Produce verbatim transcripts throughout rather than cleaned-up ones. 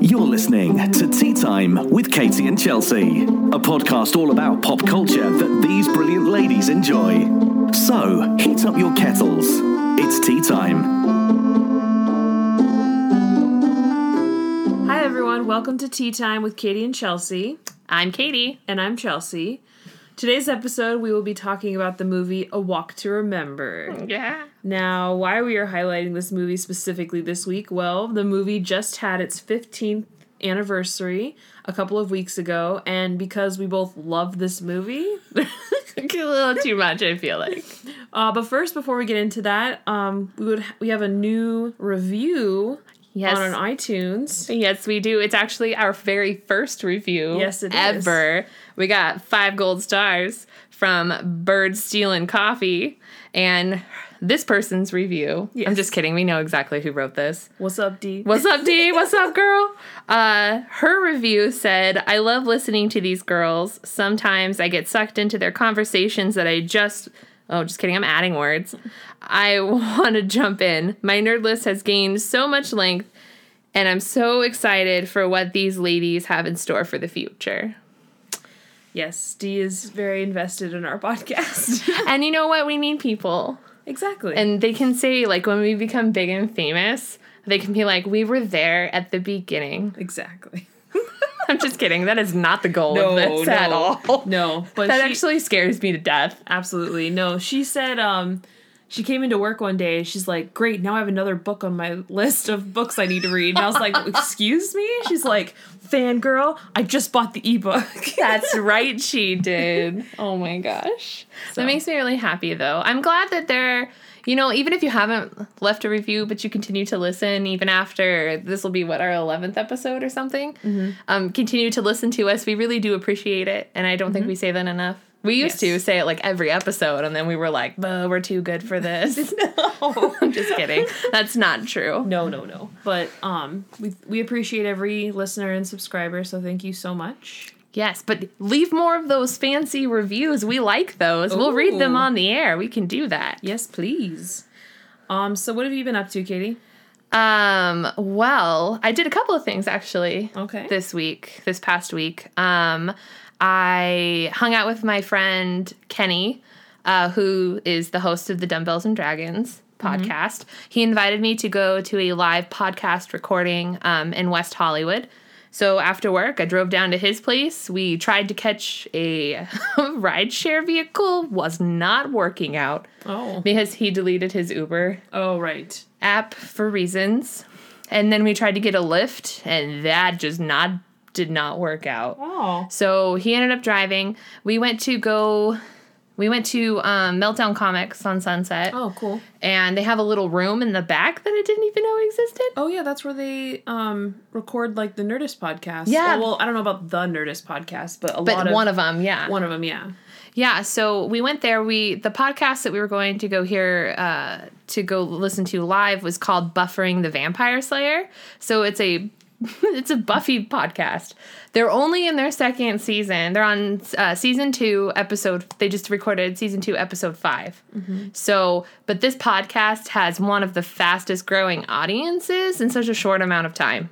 You're listening to Tea Time with Katie and Chelsea, a podcast all about pop culture that these brilliant ladies enjoy. So, heat up your kettles. It's tea time. Hi everyone, welcome to Tea Time with Katie and Chelsea. I'm Katie. And I'm Chelsea. Today's episode, we will be talking about the movie A Walk to Remember. Yeah. Now, why we are highlighting this movie specifically this week? Well, the movie just had its fifteenth anniversary a couple of weeks ago, and because we both love this movie... a little too much, I feel like. Uh, but first, before we get into that, um, we would we have a new review Yes. on our iTunes. Yes, we do. It's actually our very first review yes, it ever. Is. We got five gold stars from Bird Stealin' Coffee, and this person's review. Yes. I'm just kidding. We know exactly who wrote this. What's up, D? What's up, D? What's up, girl? Uh, her review said, I love listening to these girls. Sometimes I get sucked into their conversations that I just... Oh, just kidding. I'm adding words. I want to jump in. My nerd list has gained so much length, and I'm so excited for what these ladies have in store for the future. Yes, Dee is very invested in our podcast. And you know what? We need people. Exactly. And they can say, like, when we become big and famous, they can be like, we were there at the beginning. Exactly. I'm just kidding. That is not the goal no, of this no, at all. No. But that she, actually scares me to death. Absolutely. No, she said um, she came into work one day. She's like, great, now I have another book on my list of books I need to read. And I was like, excuse me? She's like, fangirl, I just bought the ebook. That's right, she did. Oh my gosh. So. That makes me really happy, though. I'm glad that they're... You know, even if you haven't left a review, but you continue to listen, even after this will be, what, our eleventh episode or something, mm-hmm. um, continue to listen to us. We really do appreciate it, and I don't mm-hmm. think we say that enough. We used yes. to say it, like, every episode, and then we were like, oh, we're too good for this. No. I'm just kidding. That's not true. No, no, no. But um, we we appreciate every listener and subscriber, so thank you so much. Yes, but leave more of those fancy reviews. We like those. Ooh. We'll read them on the air. We can do that. Yes, please. Um, so what have you been up to, Katie? Um, well, I did a couple of things, actually. Okay. This week, this past week. Um, I hung out with my friend Kenny, uh, who is the host of the Dumbbells and Dragons podcast. Mm-hmm. He invited me to go to a live podcast recording um, in West Hollywood. So after work, I drove down to his place. We tried to catch a rideshare vehicle. Was not working out. Oh. Because he deleted his Uber. Oh, right. App for reasons. And then we tried to get a Lyft, and that just not did not work out. Oh. So he ended up driving. We went to go... We went to um, Meltdown Comics on Sunset. Oh, cool. And they have a little room in the back that I didn't even know existed. Oh, yeah, that's where they um, record, like, the Nerdist podcast. Yeah. Well, well, I don't know about the Nerdist podcast, but a but lot of... one of them, yeah. One of them, yeah. Yeah, so we went there. We The podcast that we were going to go hear, uh, to go listen to live was called Buffering the Vampire Slayer. So it's a... It's a Buffy podcast. They're only in their second season. They're on uh, season two, episode... They just recorded season two, episode five. Mm-hmm. So, but this podcast has one of the fastest growing audiences in such a short amount of time.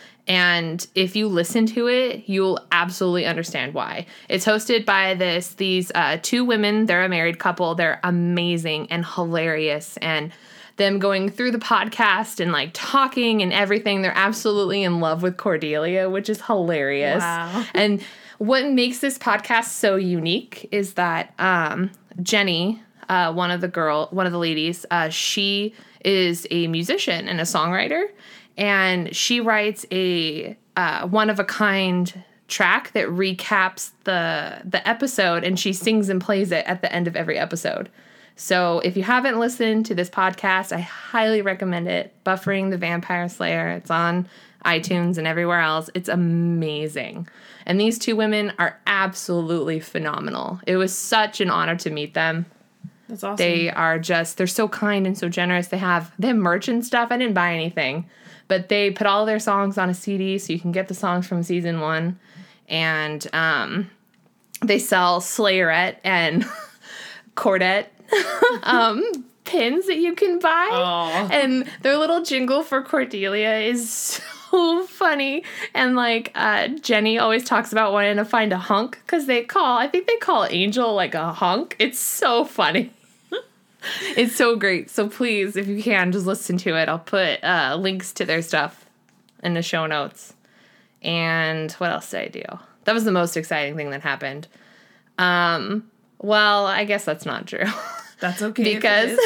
And if you listen to it, you'll absolutely understand why. It's hosted by this these uh, two women. They're a married couple. They're amazing and hilarious, and them going through the podcast and, like, talking and everything. They're absolutely in love with Cordelia, which is hilarious. Wow. And what makes this podcast so unique is that um, Jenny, uh, one of the girl, one of the ladies, uh, she is a musician and a songwriter, and she writes a uh, one-of-a-kind track that recaps the the episode, and she sings and plays it at the end of every episode. So if you haven't listened to this podcast, I highly recommend it. Buffering the Vampire Slayer. It's on iTunes and everywhere else. It's amazing. And these two women are absolutely phenomenal. It was such an honor to meet them. That's awesome. They are just, they're so kind and so generous. They have, they have merch and stuff. I didn't buy anything. But they put all their songs on a C D so you can get the songs from season one. And um, they sell Slayerette and Cordette um, pins that you can buy. Aww. And their little jingle for Cordelia is so funny. And like uh, Jenny always talks about wanting to find a hunk because they call, I think they call Angel like a hunk. It's so funny. It's so great. So please, if you can, just listen to it. I'll put uh, links to their stuff in the show notes. And what else did I do? That was the most exciting thing that happened. Um, well, I guess that's not true. That's okay. Because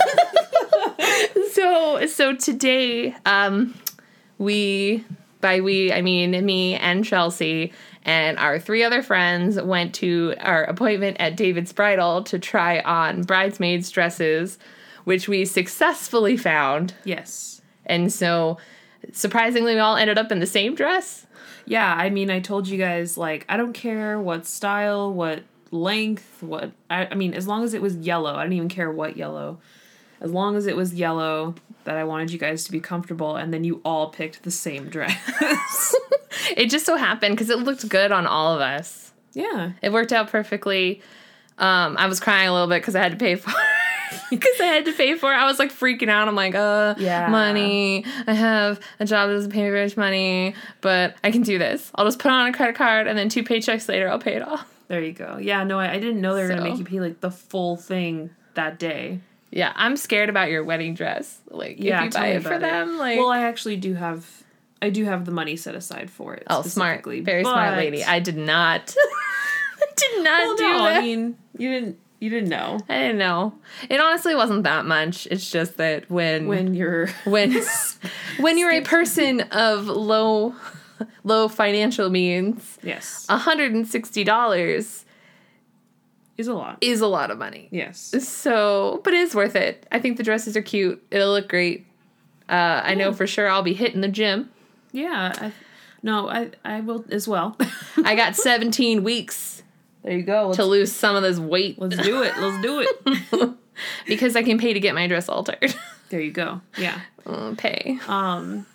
so so today, um, we by we I mean me and Chelsea and our three other friends went to our appointment at David's Bridal to try on bridesmaids' dresses, which we successfully found. Yes. And so, surprisingly, we all ended up in the same dress. Yeah, I mean, I told you guys, like, I don't care what style, what length, what... I, I mean, as long as it was yellow. I don't even care what yellow. As long as it was yellow, that I wanted you guys to be comfortable, and then you all picked the same dress. It just so happened, because it looked good on all of us. Yeah. It worked out perfectly. Um, I was crying a little bit because I had to pay for it. Because I had to pay for it. I was like freaking out. I'm like, uh, Yeah. money. I have a job that doesn't pay me very much money, but I can do this. I'll just put it on a credit card, and then two paychecks later, I'll pay it off. There you go. Yeah, no, I, I didn't know they were So. going to make you pay, like, the full thing that day. Yeah, I'm scared about your wedding dress. Like, Yeah, if you tell buy me it for about them, like... Well, I actually do have... I do have the money set aside for it. oh, smart. specifically, Very smart but- lady. I did not. I did not Well, do no, that. I mean, you didn't... You didn't know. I didn't know. It honestly wasn't that much. It's just that when... When you're... when when you're a person of low low financial means, Yes. one hundred sixty dollars Is a lot. is a lot of money. Yes. So, but it is worth it. I think the dresses are cute. It'll look great. Uh, I know for sure I'll be hitting the gym. Yeah. I, no, I I will as well. I got seventeen weeks There you go. Let's, to lose some of this weight let's do it. Let's do it. because I can pay to get my dress altered. There you go. Yeah. Uh, pay. Um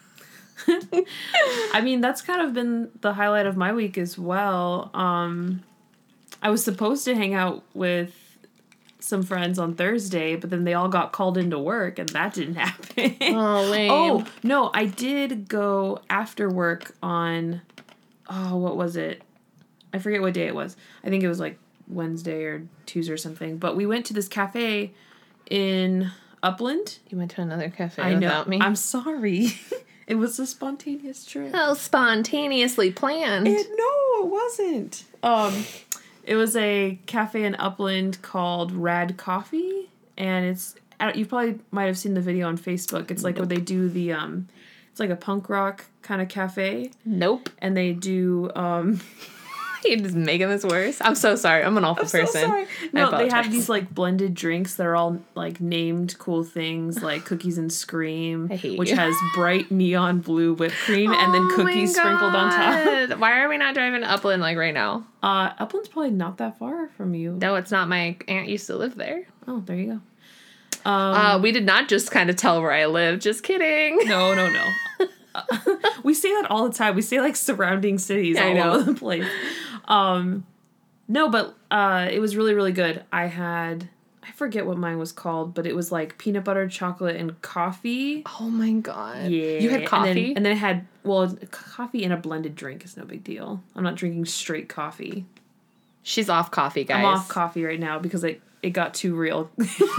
I mean, that's kind of been the highlight of my week as well. Um I was supposed to hang out with some friends on Thursday, but then they all got called into work and that didn't happen. Oh, lame. Oh, no, I did go after work on, oh, what was it? I forget what day it was. I think it was like Wednesday or Tuesday or something. But we went to this cafe in Upland. You went to another cafe I know. without me. I'm sorry. It was a spontaneous trip. How spontaneously planned. It, no, it wasn't. Um, it was a cafe in Upland called Rad Coffee, and it's I don't- you probably might have seen the video on Facebook. It's like where they do the um, it's like a punk rock kind of cafe, Nope. and they do um. You're just making this worse. I'm so sorry. I'm an awful I'm so person. sorry. I No, they have apologize. these like blended drinks that are all like named cool things, like Cookies and Scream, I hate which you. has bright neon blue whipped cream and then Oh my cookies sprinkled on top. God. Why are we not driving to Upland like right now? Uh, Upland's probably not that far from you. No, it's not. My aunt used to live there. Oh, there you go. Um, Uh, we did not just kind of tell where I live. Just kidding. no, no, no. We say that all the time. We say like surrounding cities I all know. over the place. Um, no, but uh, it was really, really good. I had, I forget what mine was called, but it was like peanut butter, chocolate, and coffee. Oh my god. Yeah. You had coffee? And then, and then it had, well, coffee in a blended drink is no big deal. I'm not drinking straight coffee. She's off coffee, guys. I'm off coffee right now because it, it got too real.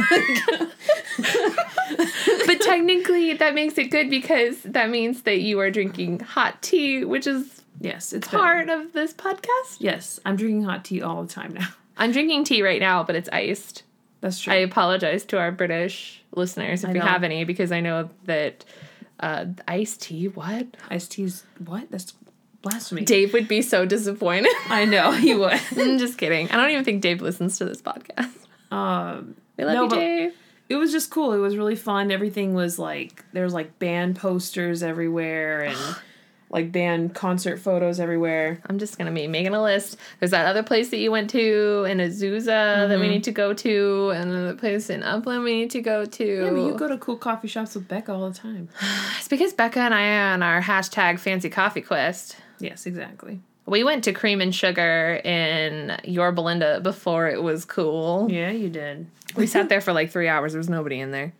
But technically, that makes it good because that means that you are drinking hot tea, which is Yes, it's part better. of this podcast. Yes, I'm drinking hot tea all the time now. I'm drinking tea right now, but it's iced. That's true. I apologize to our British listeners if I we know. have any, because I know that uh, iced tea, what? Iced tea's what? That's blasphemy. Dave would be so disappointed. I know he would. I'm just kidding. I don't even think Dave listens to this podcast. Um, We love No, you, but- Dave. it was just cool. It was really fun. Everything was like there was like band posters everywhere and like band concert photos everywhere. I'm just gonna be making a list. There's that other place that you went to in Azusa that Mm-hmm. we need to go to, and another place in Upland we need to go to. Yeah, but you go to cool coffee shops with Becca all the time. It's because Becca and I are on our hashtag fancy coffee quest. Yes, exactly. We went to Cream and Sugar in Your Belinda before it was cool. Yeah, you did. We sat there for like three hours. There was nobody in there.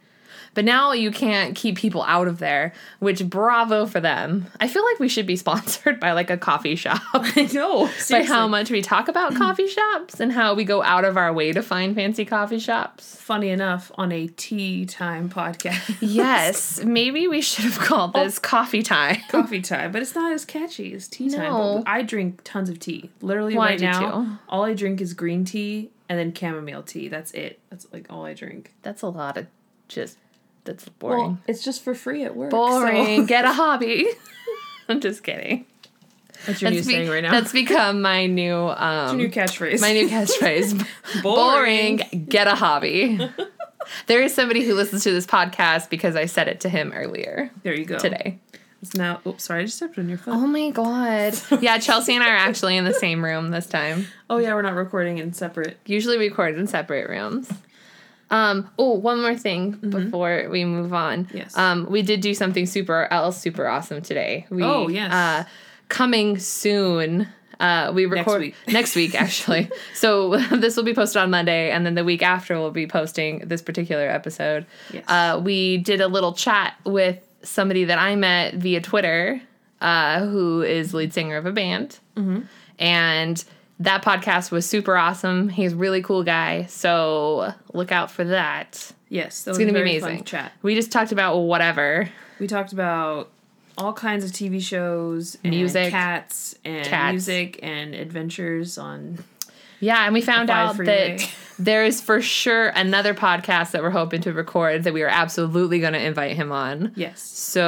But now you can't keep people out of there, which bravo for them. I feel like we should be sponsored by like a coffee shop. I know. By how much we talk about coffee shops and how we go out of our way to find fancy coffee shops. Funny enough, on a tea time podcast. Yes, maybe we should have called this coffee time. Coffee time, but it's not as catchy as tea time. No. But I drink tons of tea. Literally Well, I right do now, too. all I drink is green tea and then chamomile tea. That's it. That's like all I drink. That's a lot of just, that's boring. Well, it's just for free at work. boring. So. Get a hobby. I'm just kidding. That's your That's, new be- saying right now. that's become my new, um, your new catchphrase. my new catchphrase. Boring. Boring. Get a hobby. There is somebody who listens to this podcast because I said it to him earlier There you go. today. It's now. Oops, sorry, I just stepped on your foot. Oh my god. Yeah, Chelsea and I are actually in the same room this time. Oh yeah, we're not recording in separate. Usually we record in separate rooms. Um, oh, one more thing before we move on. Yes. Um, we did do something super else super awesome today. We, Oh, yes. Uh, coming soon. Uh, we record week. next week actually. So this will be posted on Monday, and then the week after we'll be posting this particular episode. Yes. Uh, we did a little chat with somebody that I met via Twitter, uh, who is lead singer of a band, mm-hmm. and that podcast was super awesome. He's a really cool guy, so look out for that. Yes, that It's was gonna a be very amazing. fun chat. We just talked about whatever. We talked about all kinds of T V shows, and Music. cats, and Cats. music, and adventures on. Yeah, and we found Five out freeway. that there is for sure another podcast that we're hoping to record that we are absolutely going to invite him on. Yes.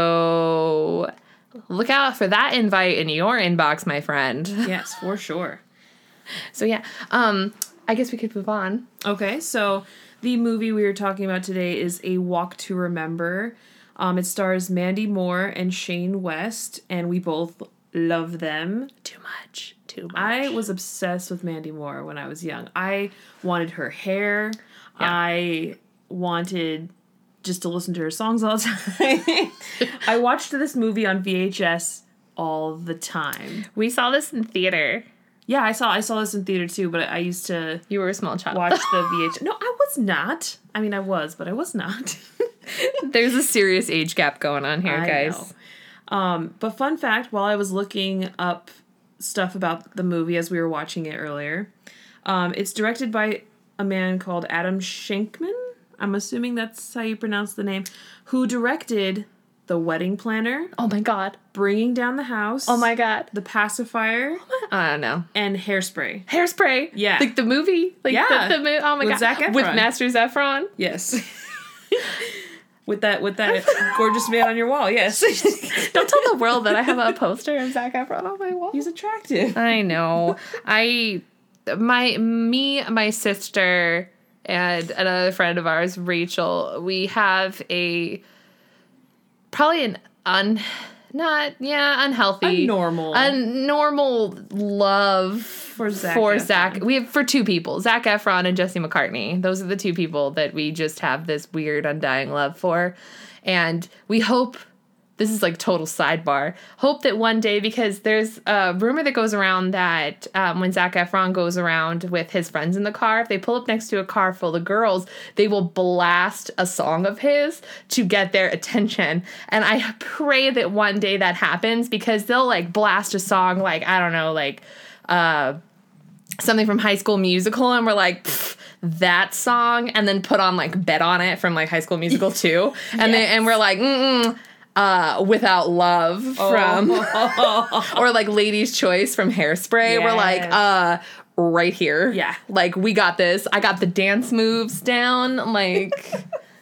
So look out for that invite in your inbox, my friend. Yes, for sure. So yeah, um, I guess we could move on. Okay, so the movie we are talking about today is A Walk to Remember. Um, it stars Mandy Moore and Shane West, and we both love them. Too much. Too much. I was obsessed with Mandy Moore when I was young. I wanted her hair. Yeah. I wanted just to listen to her songs all the time. I watched this movie on V H S all the time. We saw this in theater. Yeah, I saw I saw this in theater too, but I used to You were a small child. watch the V H S. No, I was not. I mean, I was, but I was not. There's a serious age gap going on here, I guys. know. Um, but fun fact, while I was looking up stuff about the movie as we were watching it earlier, um, it's directed by a man called Adam Shankman. I'm assuming that's how you pronounce the name, who directed The Wedding Planner, Oh my god. Bringing Down the House, Oh my god. The Pacifier, I don't know. and Hairspray. Hairspray. Yeah. Like the movie. Like Yeah. the, the mo- oh my With god. Zac Efron. With Master Zephron. Yes. with that with that gorgeous man on your wall, yes. Don't tell the world that I have a poster of Zac Efron on my wall. He's attractive. I know. I my me, my sister, and another friend of ours, Rachel, we have a probably an un not yeah, unhealthy. A normal. A normal love for Zac For Efron. Zac. We have for two people, Zac Efron and Jesse McCartney. Those are the two people that we just have this weird undying love for. And we hope, this is like total sidebar, hope that one day, because there's a rumor that goes around that um, when Zac Efron goes around with his friends in the car, if they pull up next to a car full of girls, they will blast a song of his to get their attention. And I pray that one day that happens, because they'll like blast a song like, I don't know, like uh, something from High School Musical, and we're like, pfft, that song, and then put on like Bet on It from like High School Musical two, and then and we're like, mm-mm, uh, Without Love from, Oh. or like Lady's Choice from Hairspray. We're like, Yes. uh, right here, Yeah. like we got this. I got the dance moves down, like.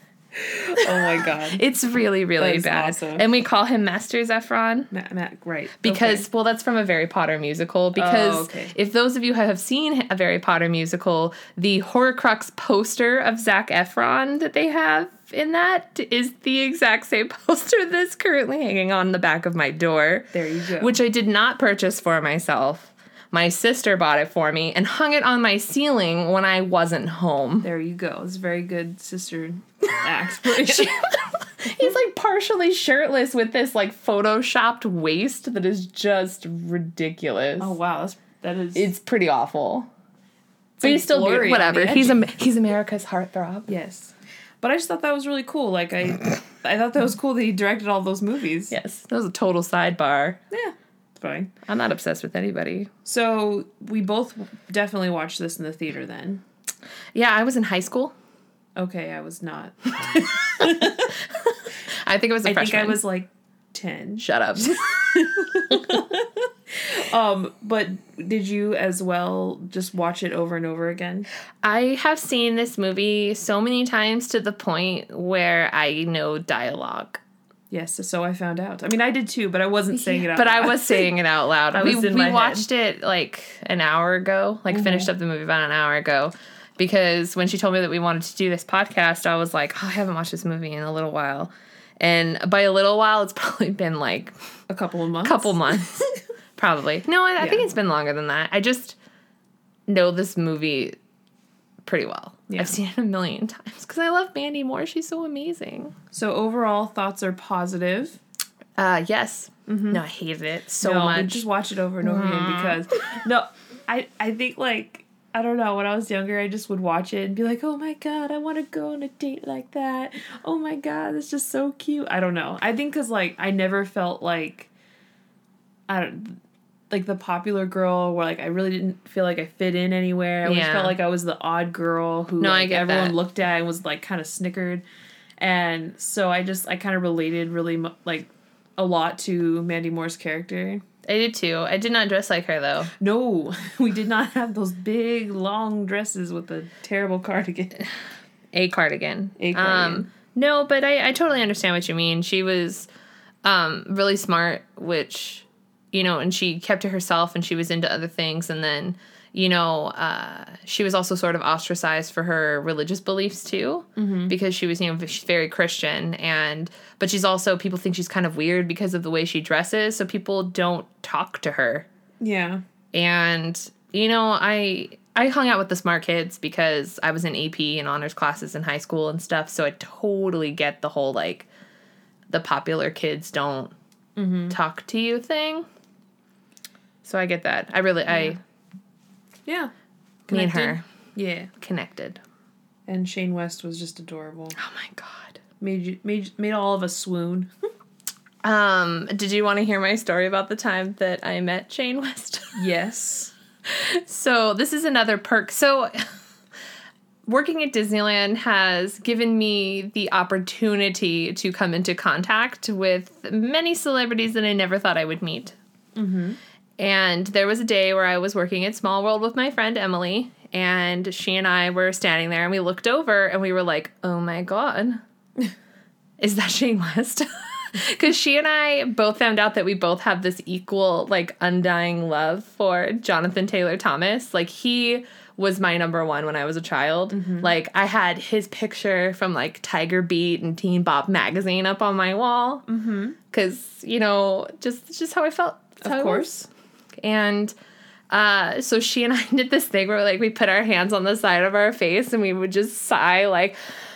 Oh my god. It's really, really That is bad. awesome. And we call him Master Zephron. Matt, Matt, right. Because, Okay. well, that's from a Harry Potter musical. Because Oh, okay. if those of you who have seen a Harry Potter musical, the Horcrux poster of Zac Efron that they have in that is the exact same poster that's currently hanging on the back of my door. There you go. Which I did not purchase for myself. My sister bought it for me and hung it on my ceiling when I wasn't home. There you go. It's a very good sister act. He's He's like partially shirtless with this like photoshopped waist that is just ridiculous. oh wow, that's, that is. It's pretty awful. But like he's still blurry beautiful. on Whatever. the He's edge. Am- he's America's heartthrob. yes. But I just thought that was really cool. Like, I I thought that was cool that he directed all those movies. Yes, that was a total sidebar. Yeah, it's fine. I'm not obsessed with anybody. So, we both definitely watched this in the theater then. Yeah, I was in high school. Okay, I was not. I think I was a I freshman. think I was like ten. Shut up. Um, but did you as well just watch it over and over again? I have seen this movie so many times to the point where I know dialogue. Yes, so I found out. I mean, I did too, but I wasn't saying it out But loud. I was saying it out loud. I we was in we my watched it like an hour ago, like finished up the movie about an hour ago. Because when she told me that we wanted to do this podcast, I was like, oh, I haven't watched this movie in a little while. And by a little while, it's probably been like A couple of months. couple months. Probably. No, I, I Yeah. think it's been longer than that. I just know this movie pretty well. Yeah. I've seen it a million times because I love Mandy Moore. She's so amazing. So overall, thoughts are positive. Uh, yes. No, I hated it so No, much. we just watch it over and over again because no, I I think like I don't know, when I was younger I just would watch it and be like, oh my god, I want to go on a date like that. Oh my god, that's just so cute. I don't know. I think because like I never felt like I don't like the popular girl where like I really didn't feel like I fit in anywhere. I always Yeah. felt like I was the odd girl who No, I like get everyone that. looked at and was like kind of snickered. And so I just I kind of related really mu- like a lot to Mandy Moore's character. I did too. I did not dress like her though. No, we did not have those big long dresses with a terrible cardigan. A cardigan. A cardigan. Um, no, but I, I totally understand what you mean. She was um, really smart, which, you know, and she kept to herself and she was into other things. And then, you know, uh, she was also sort of ostracized for her religious beliefs too, mm-hmm. because she was, you know, she's very Christian. And, but she's also, people think she's kind of weird because of the way she dresses. So people don't talk to her. Yeah. And, you know, I I hung out with the smart kids because I was in A P and honors classes in high school and stuff. So I totally get the whole, like, the popular kids don't mm-hmm. talk to you thing. So I get that. I really, Yeah. I, Yeah. me and Connected? her Yeah. connected. And Shane West was just adorable. Oh, my God. Made you made made all of us swoon. Um, did you want to hear my story about the time that I met Shane West? Yes. So this is another perk. So working at Disneyland has given me the opportunity to come into contact with many celebrities that I never thought I would meet. Mm-hmm. And there was a day where I was working at Small World with my friend Emily, and she and I were standing there, and we looked over, and we were like, oh my God, is that Shane West? Because she and I both found out that we both have this equal, like, undying love for Jonathan Taylor Thomas. Like, he was my number one when I was a child. Mm-hmm. Like, I had his picture from, like, Tiger Beat and Teen Bop magazine up on my wall. Because, mm-hmm. you know, just just how I felt. That's Of course. And uh, so she and I did this thing where, like, we put our hands on the side of our face and we would just sigh, like,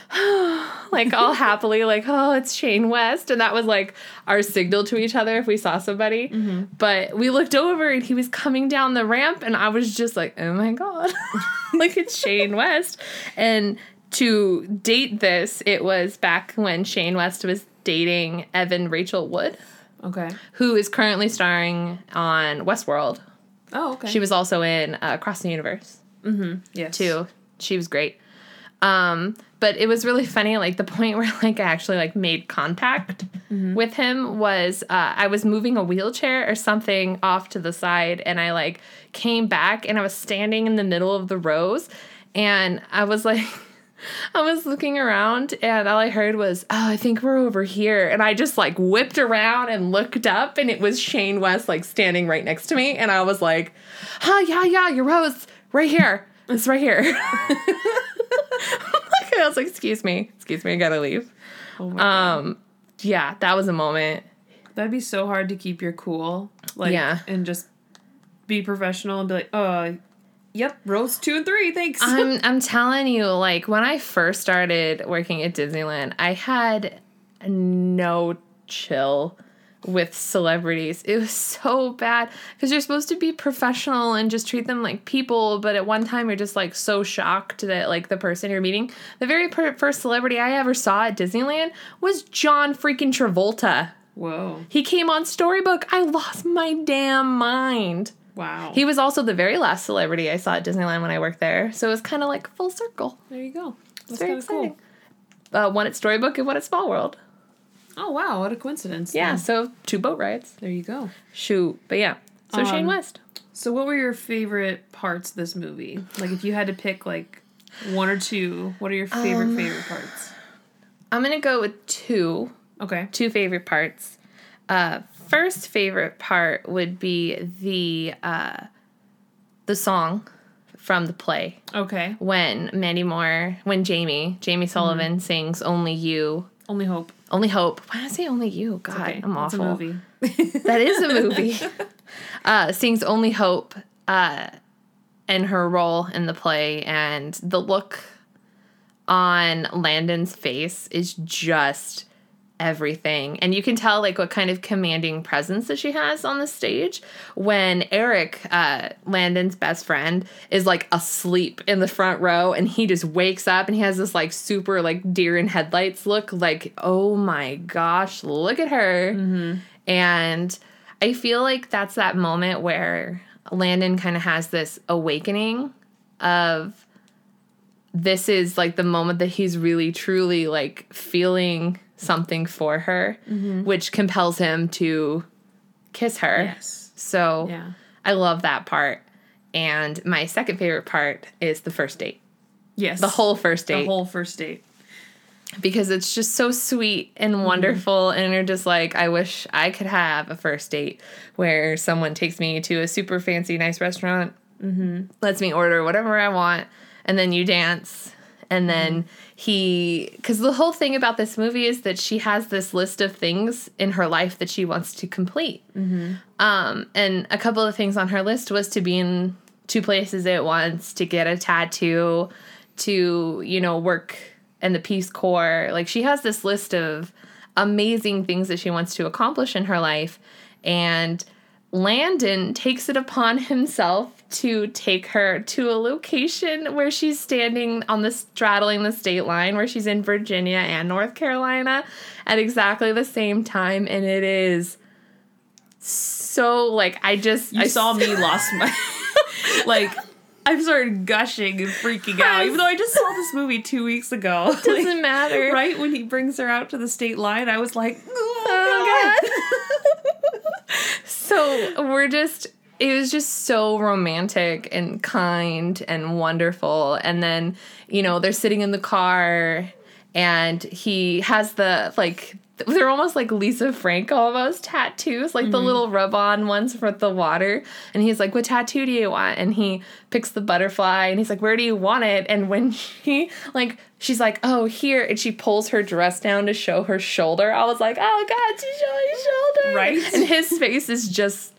like all happily, like, oh, it's Shane West. And that was like our signal to each other if we saw somebody. Mm-hmm. But we looked over and he was coming down the ramp and I was just like, oh my God, like it's Shane West. And to date this, it was back when Shane West was dating Evan Rachel Wood. Okay. Who is currently starring on Westworld. Oh, okay. She was also in uh, Across the Universe. Mm-hmm. Yes. Too. She was great. Um, but it was really funny, like, the point where, like, I actually, like, made contact mm-hmm. with him was, uh, I was moving a wheelchair or something off to the side, and I, like, came back, and I was standing in the middle of the rows, and I was, like, I was looking around, and all I heard was, oh, I think we're over here, and I just, like, whipped around and looked up, and it was Shane West, like, standing right next to me, and I was like, huh, yeah, yeah, your rose, right here, it's right here. I was like, excuse me, excuse me, I gotta leave. Oh my um, God. Yeah, that was a moment. That'd be so hard to keep your cool, like, yeah. and just be professional and be like, uh, yep, rows two and three, thanks. I'm I'm telling you, like, when I first started working at Disneyland, I had no chill with celebrities. It was so bad because you're supposed to be professional and just treat them like people, but at one time you're just like so shocked that like the person you're meeting. The very per- first celebrity I ever saw at Disneyland was John freaking Travolta. Whoa. He came on Storybook. I lost my damn mind. Wow. He was also the very last celebrity I saw at Disneyland when I worked there, so it was kind of like full circle. There you go. That's It's very kind of cool. exciting. Uh, one at Storybook and one at Small World. Oh, wow. What a coincidence. Yeah, so two boat rides. There you go. Shoot. But yeah, so Um, Shane West. So what were your favorite parts of this movie? Like, if you had to pick, like, one or two, what are your favorite, Um, favorite parts? I'm going to go with two. Okay. Two favorite parts. Uh, first favorite part would be the uh, the song from the play. Okay. When Mandy Moore, when Jamie, Jamie Sullivan sings Only You. Only Hope. Only Hope. Why did I say Only You? God, Okay. I'm That's awful. a movie. That is a movie. uh, sings Only Hope uh, and her role in the play, and the look on Landon's face is just everything. And you can tell like what kind of commanding presence that she has on the stage when Eric, uh, Landon's best friend, is like asleep in the front row and he just wakes up and he has this like super like deer in headlights look, like, oh my gosh, look at her. Mm-hmm. And I feel like that's that moment where Landon kind of has this awakening of this is like the moment that he's really truly like feeling something for her, Mm-hmm. which compels him to kiss her. Yes. So Yeah. I love that part. And my second favorite part is the first date. Yes. The whole first date. The whole first date. Because it's just so sweet and Mm-hmm. wonderful. And you're just like, I wish I could have a first date where someone takes me to a super fancy, nice restaurant, Mm-hmm. lets me order whatever I want, and then you dance. And then he, because the whole thing about this movie is that she has this list of things in her life that she wants to complete. Mm-hmm. Um, and a couple of things on her list was to be in two places at once, to get a tattoo, to, you know, work in the Peace Corps. Like, she has this list of amazing things that she wants to accomplish in her life. And Landon takes it upon himself to take her to a location where she's standing on the straddling the state line, where she's in Virginia and North Carolina at exactly the same time. And it is so like, I just, You I saw me lost my, like, I started gushing and freaking out, even though I just saw this movie two weeks ago. doesn't Like, matter. right when he brings her out to the state line, I was like, Oh, God. So we're just, it was just so romantic and kind and wonderful. And then, you know, they're sitting in the car and he has the, like, they're almost like Lisa Frank almost tattoos, like the little rub-on ones for the water. And he's like, what tattoo do you want? And he picks the butterfly and he's like, where do you want it? And when she, like, she's like, oh, here. And she pulls her dress down to show her shoulder. I was like, oh, God, she's showing shoulder. Right? And his face is just,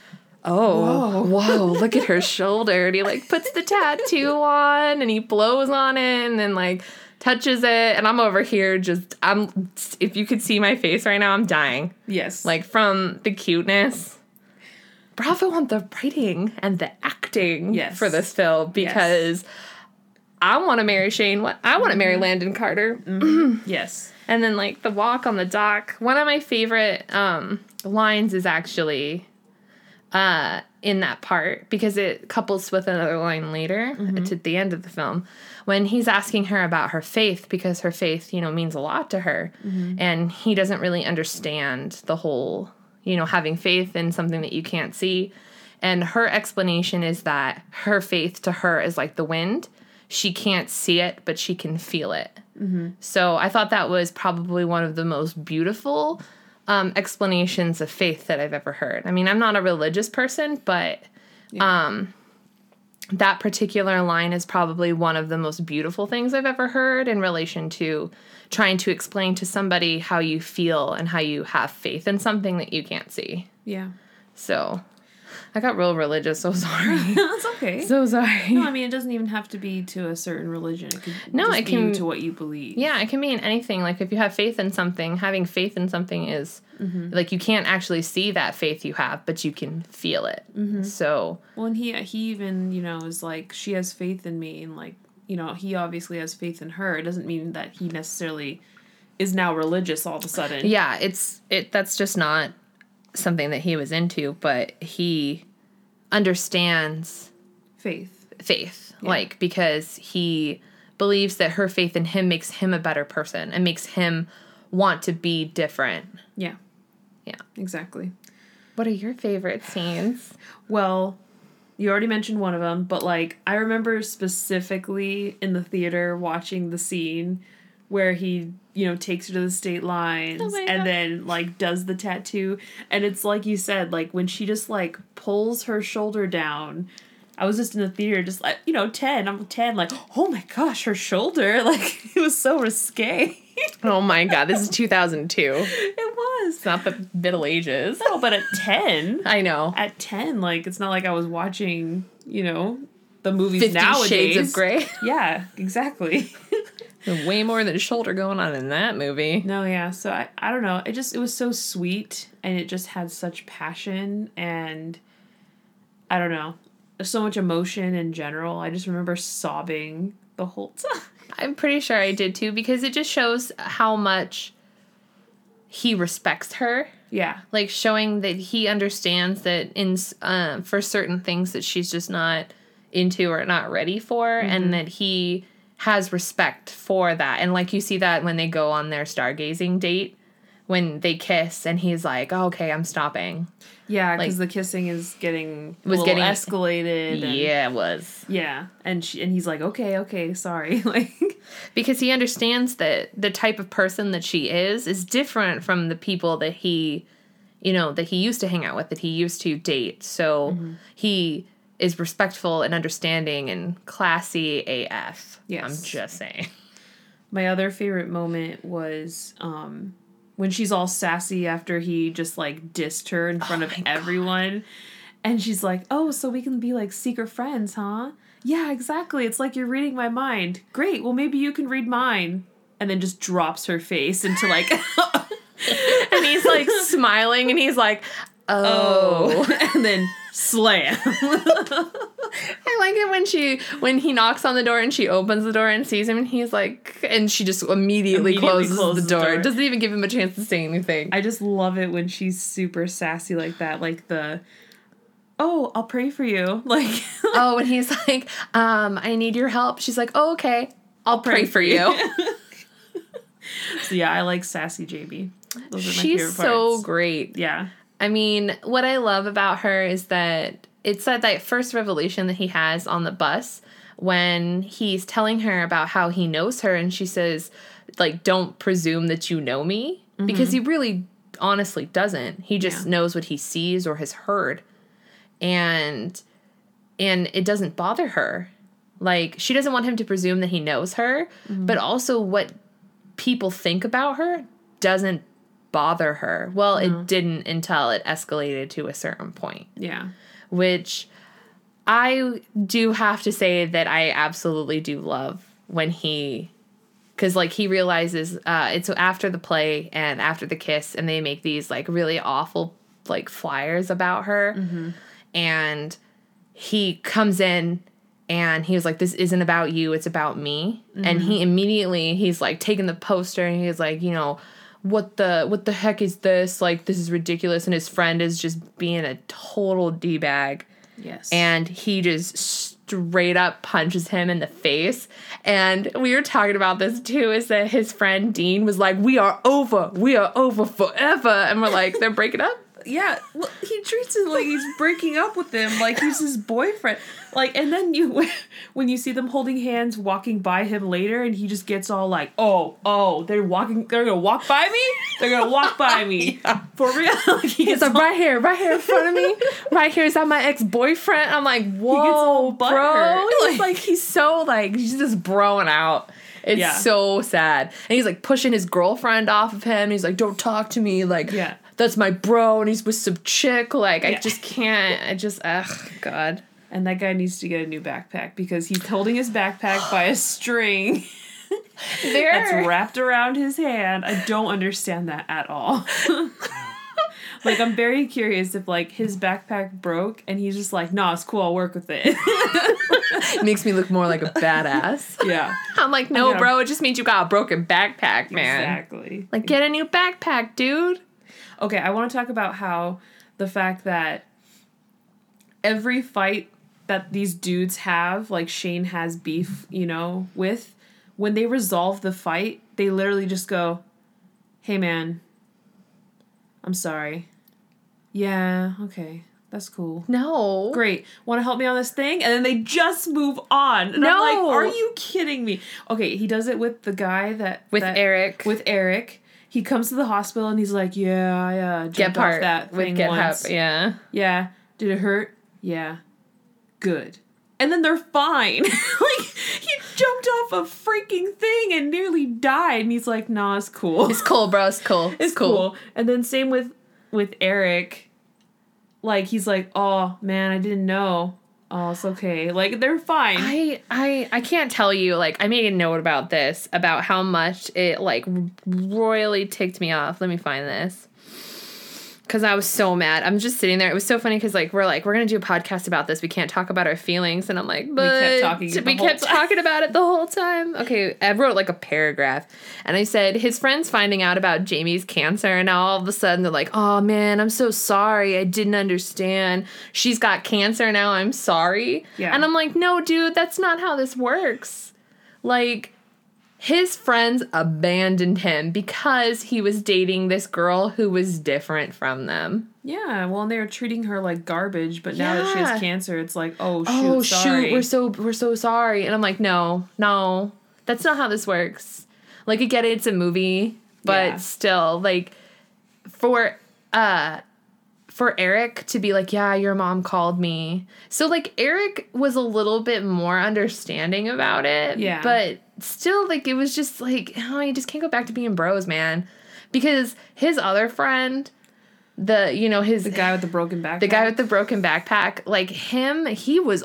oh, whoa, whoa, look at her shoulder. And he, like, puts the tattoo on and he blows on it and then, like, touches it. And I'm over here just, I'm, if you could see my face right now, I'm dying. yes. Like, from the cuteness. Bravo on the writing and the acting Yes. for this film, because I want to marry Shane. I want to marry Landon Carter. yes. And then, like, the walk on the dock. One of my favorite um, lines is actually uh, in that part, because it couples with another line later. It's at the end of the film, when he's asking her about her faith, because her faith, you know, means a lot to her. And he doesn't really understand the whole, you know, having faith in something that you can't see. And her explanation is that her faith to her is like the wind. She can't see it, but she can feel it. Mm-hmm. So I thought that was probably one of the most beautiful um, explanations of faith that I've ever heard. I mean, I'm not a religious person, but Yeah. um, that particular line is probably one of the most beautiful things I've ever heard in relation to trying to explain to somebody how you feel and how you have faith in something that you can't see. Yeah. So I got real religious. So sorry. That's okay. So sorry. No, I mean, it doesn't even have to be to a certain religion. It could No, just it be can- to what you believe. Yeah, it can mean anything. Like, if you have faith in something, having faith in something is, Mm-hmm. like, you can't actually see that faith you have, but you can feel it. Mm-hmm. So, Well, and he he even, you know, is like, she has faith in me, and like, you know, he obviously has faith in her. It doesn't mean that he necessarily is now religious all of a sudden. yeah, it's, it, that's just not something that he was into, but he understands Faith. faith. Yeah. Like, because he believes that her faith in him makes him a better person and makes him want to be different. Yeah, Yeah. exactly. What are your favorite scenes? Well, you already mentioned one of them, but like, I remember specifically in the theater watching the scene where he, you know, takes her to the state lines Oh my and God. then like does the tattoo. And it's like you said, like when she just like pulls her shoulder down. I was just in the theater, just like, you know, ten. I'm ten, like, oh my gosh, her shoulder. Like, it was so risque. Oh my God, this is two thousand two. It was. It's not the Middle Ages. No, but at ten, I know. at ten, like, it's not like I was watching, you know, the movies Fifty nowadays. Shades of Grey. Yeah, exactly. There's way more than shoulder going on in that movie. No, yeah. So I, I don't know. It just, it was so sweet, and it just had such passion, and I don't know. There's so much emotion in general. I just remember sobbing the whole time. I'm pretty sure I did too, because it just shows how much he respects her. Yeah. Like, showing that he understands that in uh, for certain things that she's just not into or not ready for, Mm-hmm. and that he has respect for that. And like, you see that when they go on their stargazing date, when they kiss, and he's like, oh, okay, I'm stopping. Yeah, because Like- the kissing is getting a Was little getting- escalated. And, Yeah, it was. yeah, and she and he's like, okay, okay, sorry, like, Because he understands that the type of person that she is is different from the people that he, you know, that he used to hang out with, that he used to date. So Mm-hmm. he is respectful and understanding and classy A F. Yes. I'm just saying. my other favorite moment was um when she's all sassy after he just like dissed her in front Oh of my God. everyone, and she's like, oh, so we can be like secret friends, huh? Yeah, exactly. It's like you're reading my mind. Great. Well, maybe you can read mine. And then just drops her face into like, And he's like smiling, and he's like, oh. oh, and then slam. I like it when she, when he knocks on the door and she opens the door and sees him, and he's like, and she just immediately, Immediately closes, closes the the door. door. Doesn't even give him a chance to say anything. I just love it when she's super sassy like that. Like the, oh, I'll pray for you. Like, Oh, and he's like, um, I need your help. She's like, oh, okay. I'll pray, for you. so yeah, I like sassy J B. Those are my She's favorite so parts. great. Yeah. I mean, what I love about her is that it's at that first revelation that he has on the bus when he's telling her about how he knows her, and she says, like, don't presume that you know me. Mm-hmm. Because he really honestly doesn't. He just Yeah. knows what he sees or has heard. And and it doesn't bother her. Like, she doesn't want him to presume that he knows her, Mm-hmm. but also what people think about her doesn't bother her. Well, it didn't until it escalated to a certain point, Yeah. which I do have to say that I absolutely do love when he, because like he realizes uh, it's after the play and after the kiss, and they make these like really awful like flyers about her, and he comes in. And he was like, this isn't about you, it's about me. Mm-hmm. And he immediately, he's like taking the poster and he's like, you know, what the what the heck is this? Like, this is ridiculous. And his friend is just being a total D-bag. Yes. And he just straight up punches him in the face. And we were talking about this too, is that his friend Dean was like, we are over. We are over forever. And we're like, they're breaking up? yeah, well, he treats it like he's breaking up with him, like he's his boyfriend. Like, and then you, when you see them holding hands, walking by him later, and he just gets all like, "Oh, oh, they're walking, they're gonna walk by me, they're gonna walk by me, Yeah. for real." Like, he He's gets like, all- right here, right here in front of me. Right here is that my ex-boyfriend. I'm like, whoa, all bro. butthurt. He's like, he's so like, he's just broing out. It's Yeah. so sad. And he's like pushing his girlfriend off of him. He's like, don't talk to me. Like, Yeah. that's my bro and he's with some chick. Like, Yeah. I just can't. I just, ugh, God. And that guy needs to get a new backpack because he's holding his backpack by a string There. that's wrapped around his hand. I don't understand that at all. Like, I'm very curious if, like, his backpack broke and he's just like, nah, it's cool, I'll work with it. Makes me look more like a badass. Yeah. I'm like, no, Yeah. bro, it just means you got a broken backpack, man. Exactly. Like, get a new backpack, dude. Okay, I want to talk about how the fact that every fight that these dudes have, like Shane has beef, you know, with, when they resolve the fight, they literally just go, hey, man, I'm sorry. Yeah, okay, that's cool. No. Great. Want to help me on this thing? And then they just move on. And I'm No. like, are you kidding me? Okay, he does it with the guy that... With that- Eric. With Eric. He comes to the hospital and he's like, yeah, I uh, jumped Get off part that with thing get once. help. Yeah. Yeah. Did it hurt? Yeah. Good. And then they're fine. Like, he jumped off a freaking thing and nearly died. And he's like, nah, it's cool. It's cool, bro. It's cool. It's cool. And then same with with Eric. Like, he's like, oh, man, I didn't know. Oh, it's okay. Like, they're fine. I, I I can't tell you, like, I made a note about this, about how much it, like, royally ticked me off. Let me find this. Because I was so mad. I'm just sitting there. It was so funny because, like, we're like, we're going to do a podcast about this. We can't talk about our feelings. And I'm like, but... kept talking the we whole kept time. talking about it the whole time. Okay, I wrote, like, a paragraph. And I said, his friends finding out about Jamie's cancer. And now all of a sudden they're like, oh, man, I'm so sorry. I didn't understand. She's got cancer now. I'm sorry. Yeah. And I'm like, no, dude, that's not how this works. Like... His friends abandoned him because he was dating this girl who was different from them. Yeah, well, and they were treating her like garbage, but now that she Yeah. has cancer, it's like, oh, shoot, oh sorry. shoot, we're so we're so sorry. And I'm like, no, no, that's not how this works. Like, I get it, it's a movie, but Yeah. still, like, for uh for Eric to be like, yeah, your mom called me. So, like, Eric was a little bit more understanding about it. Yeah. But still, like, it was just like, oh, you just can't go back to being bros, man. Because his other friend, the, you know, his... The guy with the broken backpack. The guy with the broken backpack, like, him, he was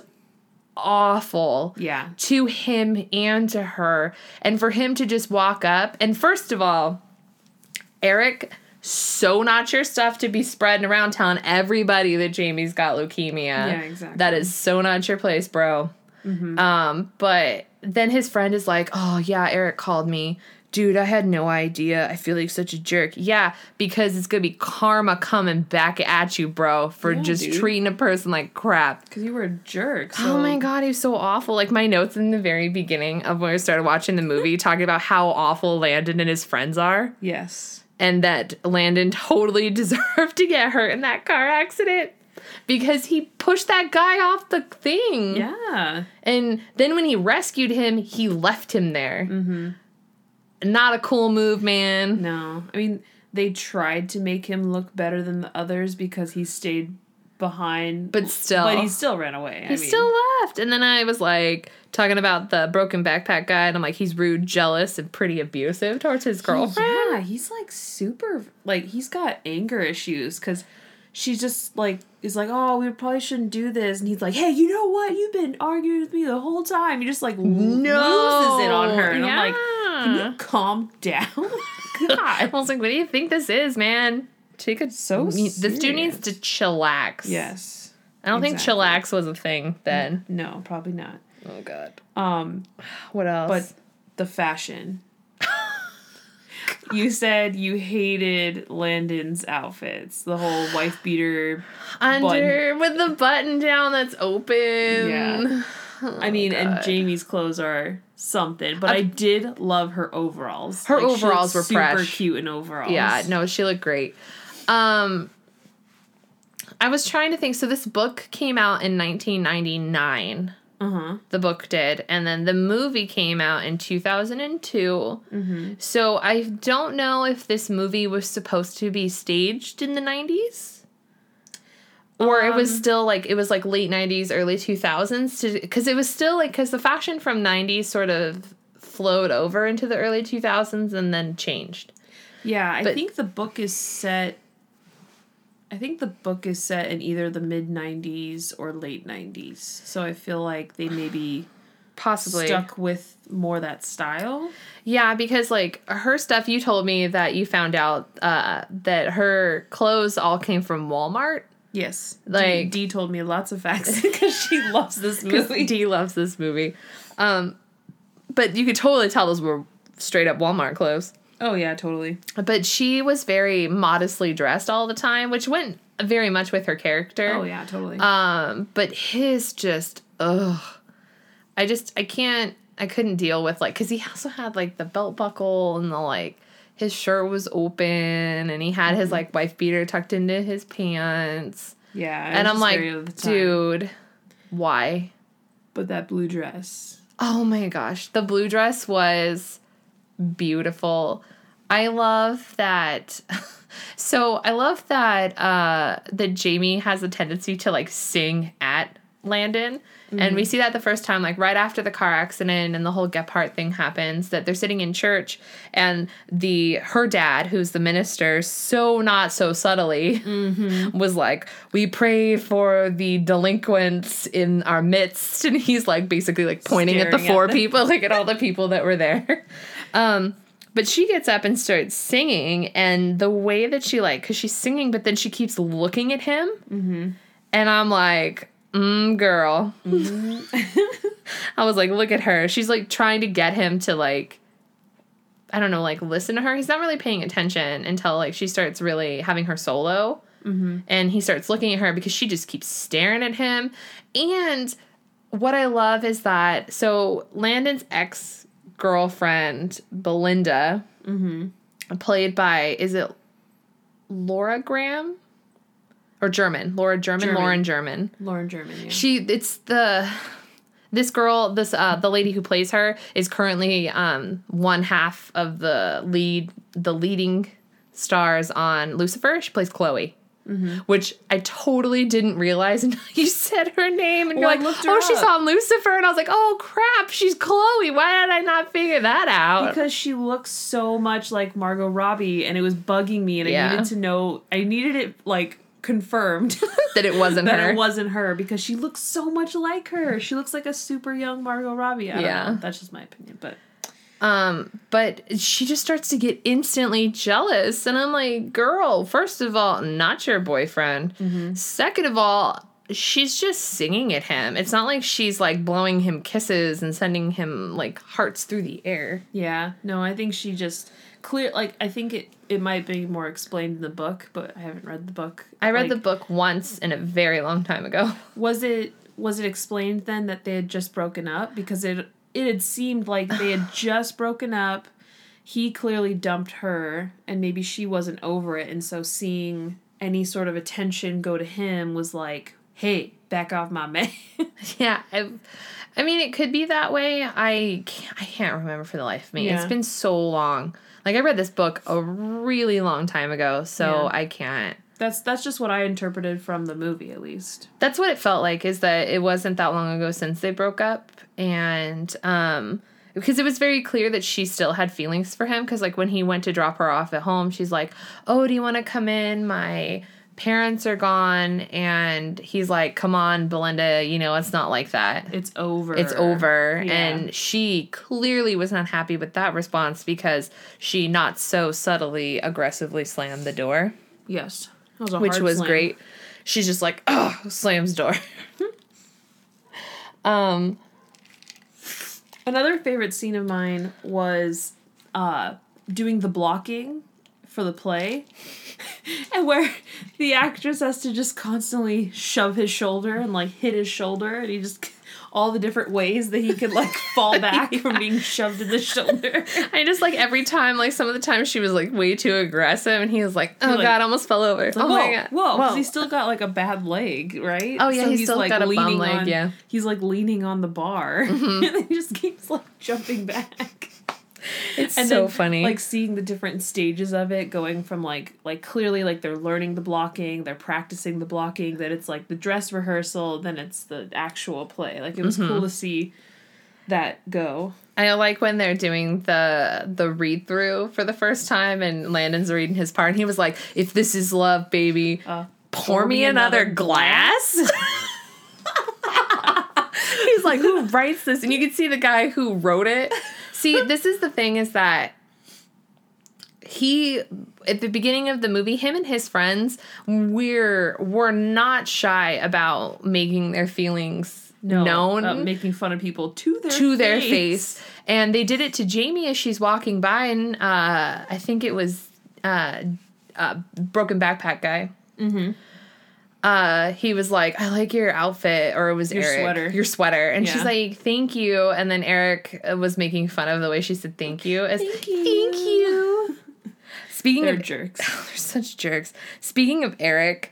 awful. Yeah. To him and to her. And for him to just walk up, and first of all, Eric... So not your stuff to be spreading around telling everybody that Jamie's got leukemia. Yeah, exactly. That is so not your place, bro. Mm-hmm. Um, but then his friend is like, oh, yeah, Eric called me. Dude, I had no idea. I feel like such a jerk. Yeah, because it's going to be karma coming back at you, bro, for Yeah, just dude. treating a person like crap. Because you were a jerk. So. Oh my God, he was so awful. Like, my notes in the very beginning of when we started watching the movie talking about how awful Landon and his friends are. Yes. And that Landon totally deserved to get hurt in that car accident because he pushed that guy off the thing. Yeah. And then when he rescued him, he left him there. Mm-hmm. Not a cool move, man. No. I mean, they tried to make him look better than the others because he stayed behind. But still. But he still ran away. He I mean, still left. And then I was like, talking about the broken backpack guy, and I'm like, he's rude, jealous, and pretty abusive towards his girlfriend. Yeah, he's like super, like, he's got anger issues because she just, like, is like, oh, we probably shouldn't do this. And he's like, hey, you know what? You've been arguing with me the whole time. He just, like, No. loses it on her. And I'm like, Yeah. can you calm down? God. I was like, what do you think this is, man? Take a So This dude serious. needs to chillax. Yes. I don't exactly. think chillax was a thing then. No, probably not. Oh, God. Um, What else? but the fashion. You said you hated Landon's outfits. The whole wife beater. under with the button down that's open. Yeah. I mean, and God. Jamie's clothes are something, but I did love her overalls. Her Like, she overalls looked were super fresh. cute in overalls. Yeah, no, she looked great. Um, I was trying to think. So this book came out in nineteen ninety-nine. Uh huh. The book did, and then the movie came out in two thousand two. Mm-hmm. So I don't know if this movie was supposed to be staged in the nineties, or it was Um, still like it was like late nineties, early two thousands. Because it was still like because the fashion from nineties sort of flowed over into the early two thousands and then changed. Yeah, I But- think the book is set I think the book is set in either the mid nineties or late nineties. So I feel like they maybe possibly stuck with more that style. Yeah, because like her stuff, you told me that you found out uh, that her clothes all came from Walmart. Yes. Like Dee, Dee told me lots of facts because she loves this movie. Dee loves this movie. Um, but you could totally tell those were straight up Walmart clothes. Oh, yeah, totally. But she was very modestly dressed all the time, which went very much with her character. Oh, yeah, totally. Um, but his just, ugh. I just, I can't, I couldn't deal with, like, because he also had, like, the belt buckle and the, like, his shirt was open and he had mm-hmm. his, like, wife beater tucked into his pants. Yeah. And I'm like, dude, why? But that blue dress. Oh, my gosh. The blue dress was beautiful. I love that. So I love that uh, that Jamie has a tendency to like sing at Landon. Mm-hmm. And we see that the first time, like right after the car accident and the whole Gephardt thing happens, that they're sitting in church and the her dad, who's the minister, so not so subtly, mm-hmm. was like, we pray for the delinquents in our midst. And he's like basically like pointing Staring at the four at people, like at all the people that were there. Um, but she gets up and starts singing, and the way that she like, because she's singing, but then she keeps looking at him, mm-hmm. and I'm like, mm, girl. Mm-hmm. I was like, look at her. She's like trying to get him to like, I don't know, like listen to her. He's not really paying attention until like she starts really having her solo, mm-hmm. and he starts looking at her because she just keeps staring at him. And what I love is that, so Landon's ex girlfriend Belinda, mm-hmm. played by, is it Laura Graham or German? Laura German, German. Lauren German. Lauren German. Yeah. She, it's the this girl, this uh, the lady who plays her is currently um one half of the lead, the leading stars on Lucifer. She plays Chloe. Mm-hmm. Which I totally didn't realize until you said her name and well, you're like, oh, she's on Lucifer, and I was like, oh crap, she's Chloe. Why did I not figure that out? Because she looks so much like Margot Robbie, and it was bugging me, and yeah. I needed to know. I needed it like confirmed that it wasn't that her. It wasn't her because she looks so much like her. She looks like a super young Margot Robbie. I don't yeah, know. That's just my opinion, but. Um, but she just starts to get instantly jealous. And I'm like, girl, first of all, not your boyfriend. Mm-hmm. Second of all, she's just singing at him. It's not like she's like blowing him kisses and sending him like hearts through the air. Yeah. No, I think she just clear, like, I think it, it might be more explained in the book, but I haven't read the book. I read like, the book once and a very long time ago. Was it, was it explained then that they had just broken up? Because it, It had seemed like they had just broken up. He clearly dumped her, and maybe she wasn't over it. And so seeing any sort of attention go to him was like, hey, back off my man. Yeah. I, I mean, it could be that way. I can't, I can't remember for the life of me. Yeah. It's been so long. Like, I read this book a really long time ago, so yeah. I can't. That's that's just what I interpreted from the movie, at least. That's what it felt like, is that it wasn't that long ago since they broke up. And um, because it was very clear that she still had feelings for him. Because, like, when he went to drop her off at home, she's like, oh, do you want to come in? My parents are gone. And he's like, come on, Belinda, you know, it's not like that. It's over. It's over. Yeah. And she clearly was not happy with that response because she not so subtly, aggressively slammed the door. Yes. That was a which hard was slam. great. She's just like, oh, slams door. um, Another favorite scene of mine was uh, doing the blocking for the play. And where the actress has to just constantly shove his shoulder and like hit his shoulder, and he just all the different ways that he could like fall back yeah. from being shoved in the shoulder. I just like every time, like some of the times she was like way too aggressive, and he was like, oh like, god, I almost fell over. Like, oh whoa, my god, whoa, because he's still got like a bad leg, right? Oh yeah, so he's, he's still like got a bum leg. On, yeah, he's like leaning on the bar, mm-hmm. and then he just keeps like jumping back. It's and so then, funny. Like seeing the different stages of it, going from like like clearly like they're learning the blocking, they're practicing the blocking, that it's like the dress rehearsal, then it's the actual play. Like it was mm-hmm. cool to see that go. I like when they're doing the the read through for the first time, and Landon's reading his part, and he was like, "If this is love, baby." Uh, pour me another glass? He's like, who writes this? And you can see the guy who wrote it. See, this is the thing is that he, at the beginning of the movie, him and his friends, we're, were not shy about making their feelings no, known. Uh, making fun of people to their to face. their face. And they did it to Jamie as she's walking by, and uh, I think it was uh, uh, Broken Backpack guy. Mm-hmm. Uh, he was like, I like your outfit, or it was Your Eric. sweater. Your sweater. And Yeah. she's like, thank you. And then Eric was making fun of the way she said thank you. As, Thank you. Thank you. Speaking They're of jerks. they're such jerks. Speaking of Eric,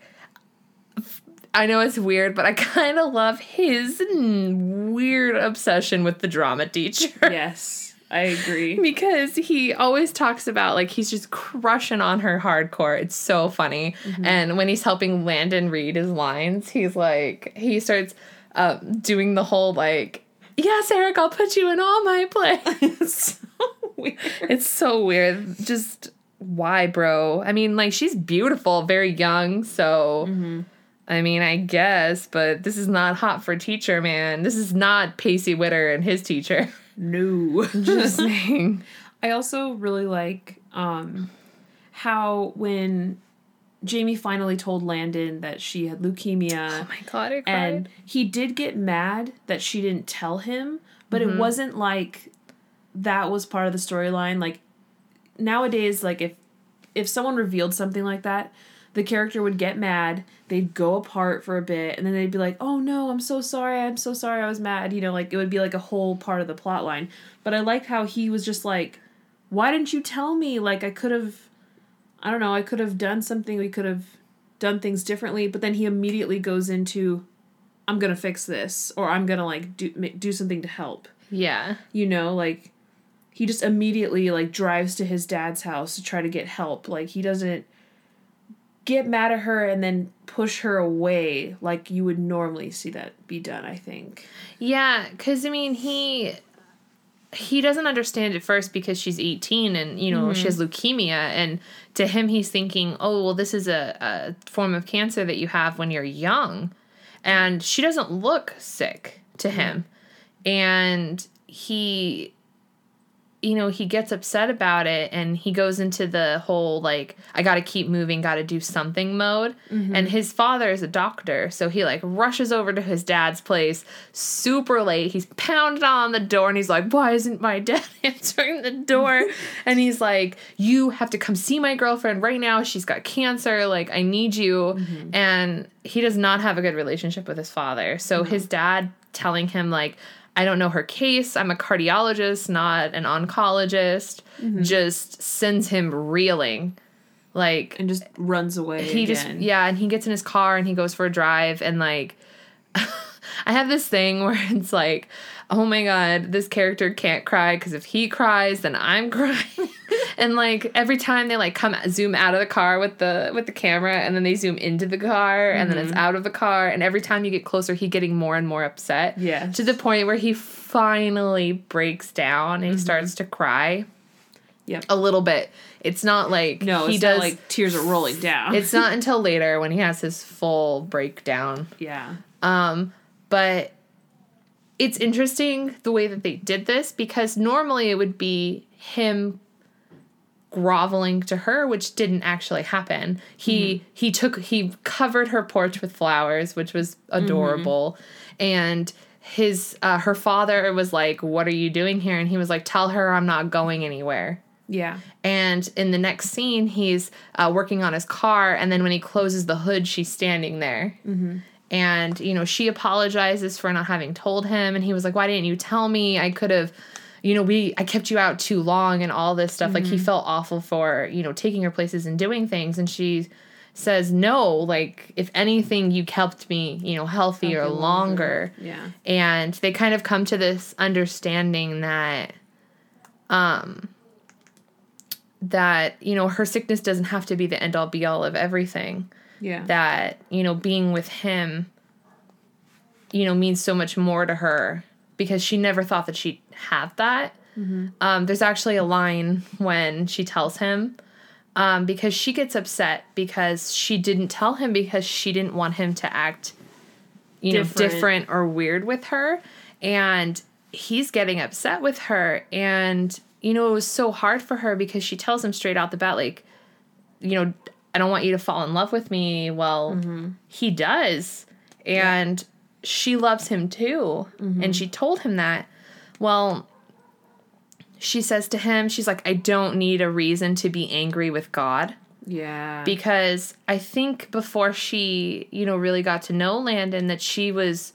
I know it's weird, but I kind of love his mm, weird obsession with the drama teacher. Yes, I agree. Because he always talks about, like, he's just crushing on her hardcore. It's so funny. Mm-hmm. And when he's helping Landon read his lines, he's like, he starts uh, doing the whole, like, yes, Eric, I'll put you in all my plays. It's so weird. It's so weird. Just, why, bro? I mean, like, she's beautiful, very young, so... Mm-hmm. I mean, I guess, but this is not hot for teacher, man. This is not Pacey Witter and his teacher. No. Just saying. I also really like um, how when Jamie finally told Landon that she had leukemia. Oh my God, I cried. And he did get mad that she didn't tell him, but mm-hmm. it wasn't like that was part of the storyline. Like, nowadays, like, if if someone revealed something like that, the character would get mad, they'd go apart for a bit, and then they'd be like, oh no, I'm so sorry, I'm so sorry, I was mad. You know, like, it would be like a whole part of the plot line. But I like how he was just like, why didn't you tell me? Like, I could have, I don't know, I could have done something, we could have done things differently. But then he immediately goes into, I'm gonna fix this, or I'm gonna, like, do, do something to help. Yeah. You know, like, he just immediately, like, drives to his dad's house to try to get help. Like, he doesn't get mad at her and then push her away like you would normally see that be done, I think. Yeah, because, I mean, he he doesn't understand at first because she's eighteen and, you know, mm-hmm. she has leukemia. And to him, he's thinking, oh, well, this is a, a form of cancer that you have when you're young. And she doesn't look sick to him. And he... you know, he gets upset about it and he goes into the whole, like, I gotta keep moving, gotta do something mode. Mm-hmm. And his father is a doctor, so he, like, rushes over to his dad's place super late. He's pounded on the door and he's like, why isn't my dad answering the door? And he's like, you have to come see my girlfriend right now. She's got cancer. Like, I need you. Mm-hmm. And he does not have a good relationship with his father. So mm-hmm. his dad telling him, like, I don't know her case. I'm a cardiologist, not an oncologist. Mm-hmm. Just sends him reeling. Like, and just runs away he again. just yeah, and he gets in his car and he goes for a drive and, like, I have this thing where it's like, oh my God, this character can't cry because if he cries, then I'm crying. And, like, every time they, like, come zoom out of the car with the with the camera and then they zoom into the car and mm-hmm. then it's out of the car, and every time you get closer, he's getting more and more upset. Yes. To the point where he finally breaks down and mm-hmm. he starts to cry. Yep. A little bit. It's not like no, he it's does, not like tears are rolling down. It's not until later when he has his full breakdown. Yeah. Um, but it's interesting the way that they did this, because normally it would be him groveling to her, which didn't actually happen. He mm-hmm. he took he covered her porch with flowers, which was adorable. Mm-hmm. And his uh, her father was like, "What are you doing here?" And he was like, "Tell her I'm not going anywhere." Yeah. And in the next scene, he's uh, working on his car, and then when he closes the hood, she's standing there. Mm-hmm. And, you know, she apologizes for not having told him, and he was like, why didn't you tell me? I could have, you know, we, I kept you out too long and all this stuff. Mm-hmm. Like, he felt awful for, you know, taking her places and doing things. And she says, no, like, if anything, you kept me, you know, healthier, longer. longer. Yeah. And they kind of come to this understanding that, um, that, you know, her sickness doesn't have to be the end all be all of everything. Yeah. That, you know, being with him, you know, means so much more to her because she never thought that she'd have that. Mm-hmm. Um, there's actually a line when she tells him, Um, because she gets upset because she didn't tell him because she didn't want him to act, you Different. know, different or weird with her. And he's getting upset with her. And, you know, it was so hard for her because she tells him straight out the bat, like, you know, I don't want you to fall in love with me. Well, mm-hmm. he does. And yeah. she loves him too. Mm-hmm. And she told him that. Well, she says to him, she's like, I don't need a reason to be angry with God. Yeah. Because I think before she, you know, really got to know Landon, that she was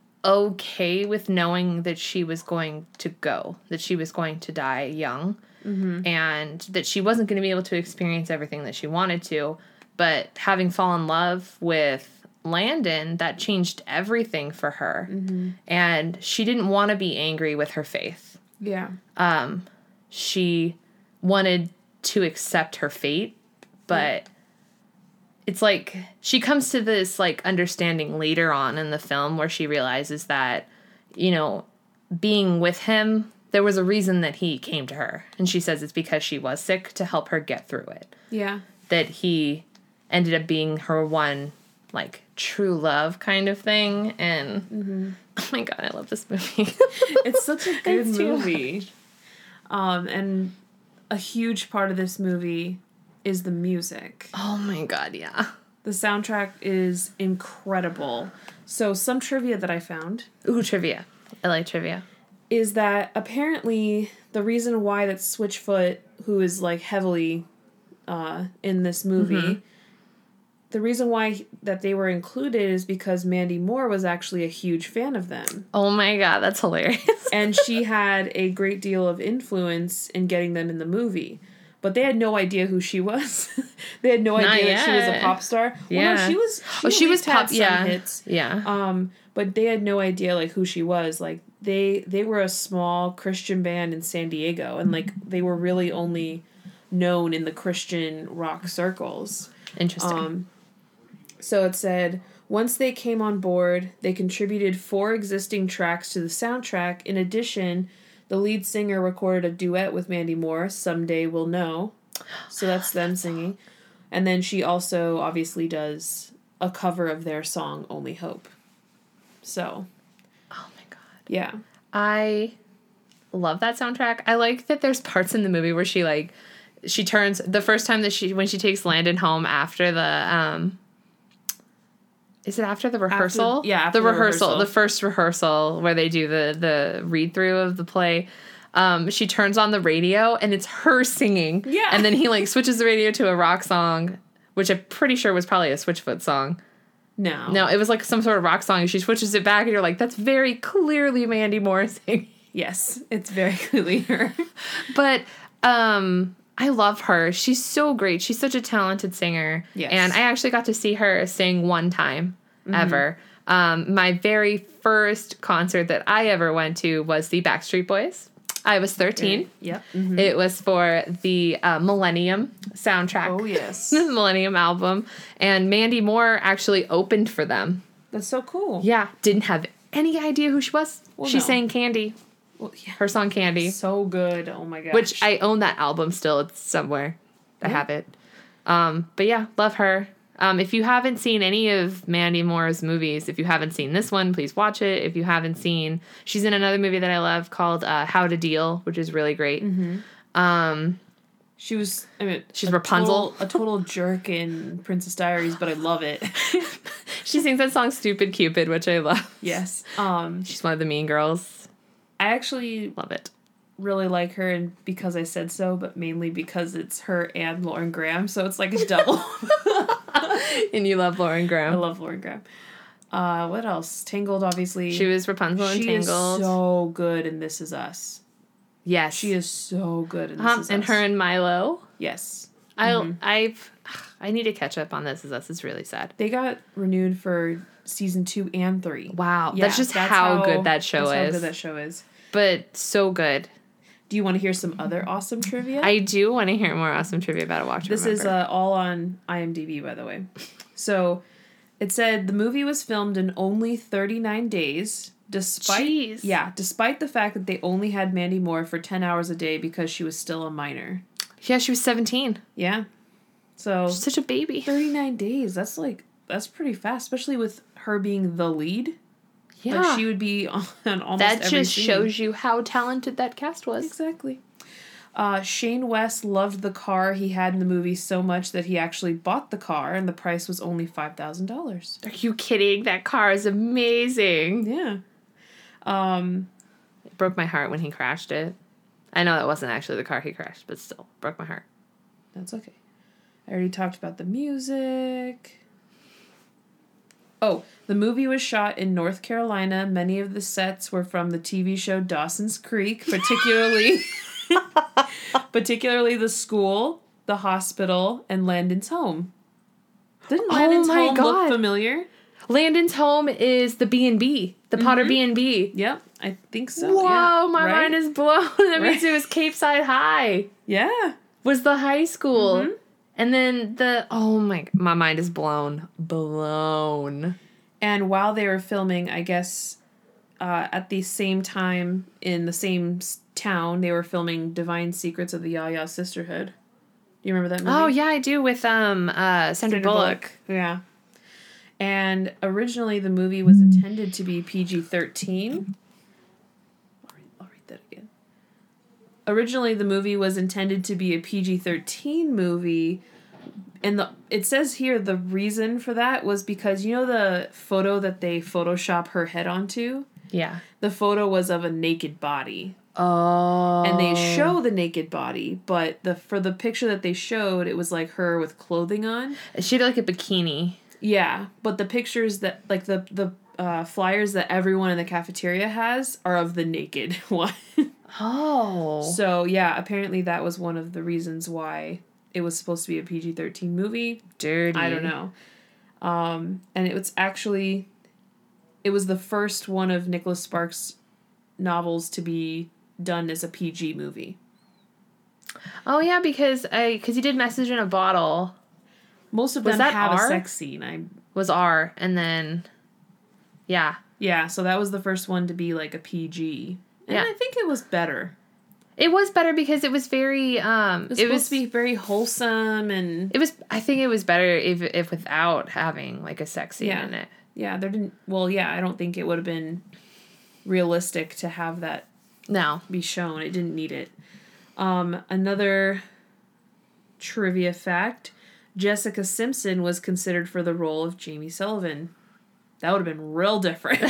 okay with knowing that she was going to go, that she was going to die young, mm-hmm. and that she wasn't going to be able to experience everything that she wanted to. But having fallen in love with Landon, that changed everything for her. Mm-hmm. And she didn't want to be angry with her faith. Yeah. Um, she wanted to accept her fate, but yeah. it's like she comes to this like understanding later on in the film where she realizes that, you know, being with him, there was a reason that he came to her. And she says it's because she was sick to help her get through it. Yeah. That he ended up being her one, like, true love kind of thing. And mm-hmm. oh my God, I love this movie. It's such a good movie. Um, and a huge part of this movie is the music. Oh my God, yeah. The soundtrack is incredible. So some trivia that I found. Ooh, trivia. I like trivia. Is that apparently the reason why that Switchfoot, who is like heavily uh, in this movie, mm-hmm. the reason why that they were included is because Mandy Moore was actually a huge fan of them. Oh my God, that's hilarious. And she had a great deal of influence in getting them in the movie. But they had no idea who she was. They had no Not idea yet. that she was a pop star. Yeah. Well, no, she was. She oh, she was had pop. some Yeah. hits. Yeah. Um, but they had no idea like who she was. Like they they were a small Christian band in San Diego, and like they were really only known in the Christian rock circles. Interesting. Um, so it said, once they came on board, they contributed four existing tracks to the soundtrack. In addition, the lead singer recorded a duet with Mandy Moore, Someday We'll Know. So that's them singing. And then she also obviously does a cover of their song, Only Hope. So. Oh my God. Yeah. I love that soundtrack. I like that there's parts in the movie where she like, she turns, the first time that she, when she takes Landon home after the, um, is it after the rehearsal? After, yeah, after the, the rehearsal, rehearsal. The first rehearsal where they do the, the read-through of the play. Um, she turns on the radio, and it's her singing. Yeah. And then he, like, switches the radio to a rock song, which I'm pretty sure was probably a Switchfoot song. No. No, it was, like, some sort of rock song, and she switches it back, and you're like, that's very clearly Mandy Moore singing. Yes, it's very clearly her. But, um... I love her. She's so great. She's such a talented singer. Yes. And I actually got to see her sing one time mm-hmm. ever. Um, my very first concert that I ever went to was the Backstreet Boys. I was thirteen. Right. Yep. Mm-hmm. It was for the uh, Millennium soundtrack. Oh, yes. The Millennium album. And Mandy Moore actually opened for them. That's so cool. Yeah. Didn't have any idea who she was. Well, she no. sang Candy. Well, yeah. Her song Candy. So good. Oh my gosh. Which I own that album still. It's somewhere. I have it. Um, but yeah, love her. Um, if you haven't seen any of Mandy Moore's movies, if you haven't seen this one, please watch it. If you haven't seen, she's in another movie that I love called uh, How to Deal, which is really great. Mm-hmm. Um, she was, I mean, she's a Rapunzel. Total, a total jerk in Princess Diaries, but I love it. She sings that song Stupid Cupid, which I love. Yes. Um, she's one of the mean girls. I actually love it. Really like her, and because I said so, but mainly because it's her and Lauren Graham, so it's like a double. And you love Lauren Graham. I love Lauren Graham. Uh, what else? Tangled, obviously. She was Rapunzel in Tangled. She is so good in This Is Us. Yes. She is so good in This um, Is and Us. her and Milo. Yes. I Mm-hmm. I've I need to catch up on This Is Us. It's really sad. They got renewed for season two and three. Wow. Yeah, that's just that's how, how good that show that's is. How good that show is. But so good. Do you want to hear some other awesome trivia? I do want to hear more awesome trivia about a Watch. This Remember. is uh, all on IMDb, by the way. So, it said the movie was filmed in only thirty-nine days, despite Jeez. yeah, despite the fact that they only had Mandy Moore for ten hours a day because she was still a minor. Yeah, she was seventeen. Yeah. So She's such a baby. thirty-nine days. That's like that's pretty fast, especially with her being the lead. Yeah. Like she would be on almost That every just scene. shows you how talented that cast was. Exactly. Uh, Shane West loved the car he had in the movie so much that he actually bought the car, and the price was only five thousand dollars. Are you kidding? That car is amazing. Yeah. Um, It broke my heart when he crashed it. I know that wasn't actually the car he crashed, but still, broke my heart. that's okay. I already talked about the music. Oh, the movie was shot in North Carolina. Many of the sets were from the T V show Dawson's Creek, particularly... particularly the school, the hospital, and Landon's home. Didn't Landon's Oh my home God. look familiar? Landon's home is the B and B, the Potter B and B. Yep, I think so. Whoa, yeah. my Right? mind is blown. That means Right. it was Cape Side High. Yeah. Was the high school. Mhm. And then the, oh my, my mind is blown. Blown. And while they were filming, I guess uh, at the same time in the same s- town, they were filming Divine Secrets of the Yaya Sisterhood. Do you remember that movie? Oh, yeah, I do with um uh Sandra Bullock. Yeah. And originally the movie was intended to be P G thirteen. I'll read, I'll read that again. Originally the movie was intended to be a P G thirteen movie. And the it says here the reason for that was because you know the photo that they Photoshop her head onto? Yeah. The photo was of a naked body. Oh. And they show the naked body, but the for the picture that they showed, it was like her with clothing on. She had like a bikini. Yeah, but the pictures that like the the uh, flyers that everyone in the cafeteria has are of the naked one. Oh. So yeah, apparently that was one of the reasons why it was supposed to be a P G thirteen movie. Dirty. I don't know. Um, and it was actually, it was the first one of Nicholas Sparks' novels to be done as a P G movie. Oh, yeah, because I because he did Message in a Bottle Most of Was them that have R? a sex scene. I was R, and then, yeah. yeah, so that was the first one to be like a P G. And Yeah. I think it was better. It was better because it was very, um, It was it supposed was, to be very wholesome and it was, I think it was better if, if without having, like, a sex scene Yeah. in it. yeah, there didn't. Well, yeah, I don't think it would have been realistic to have that No. be shown. It didn't need it. Um, another trivia fact: Jessica Simpson was considered for the role of Jamie Sullivan. That would have been real different,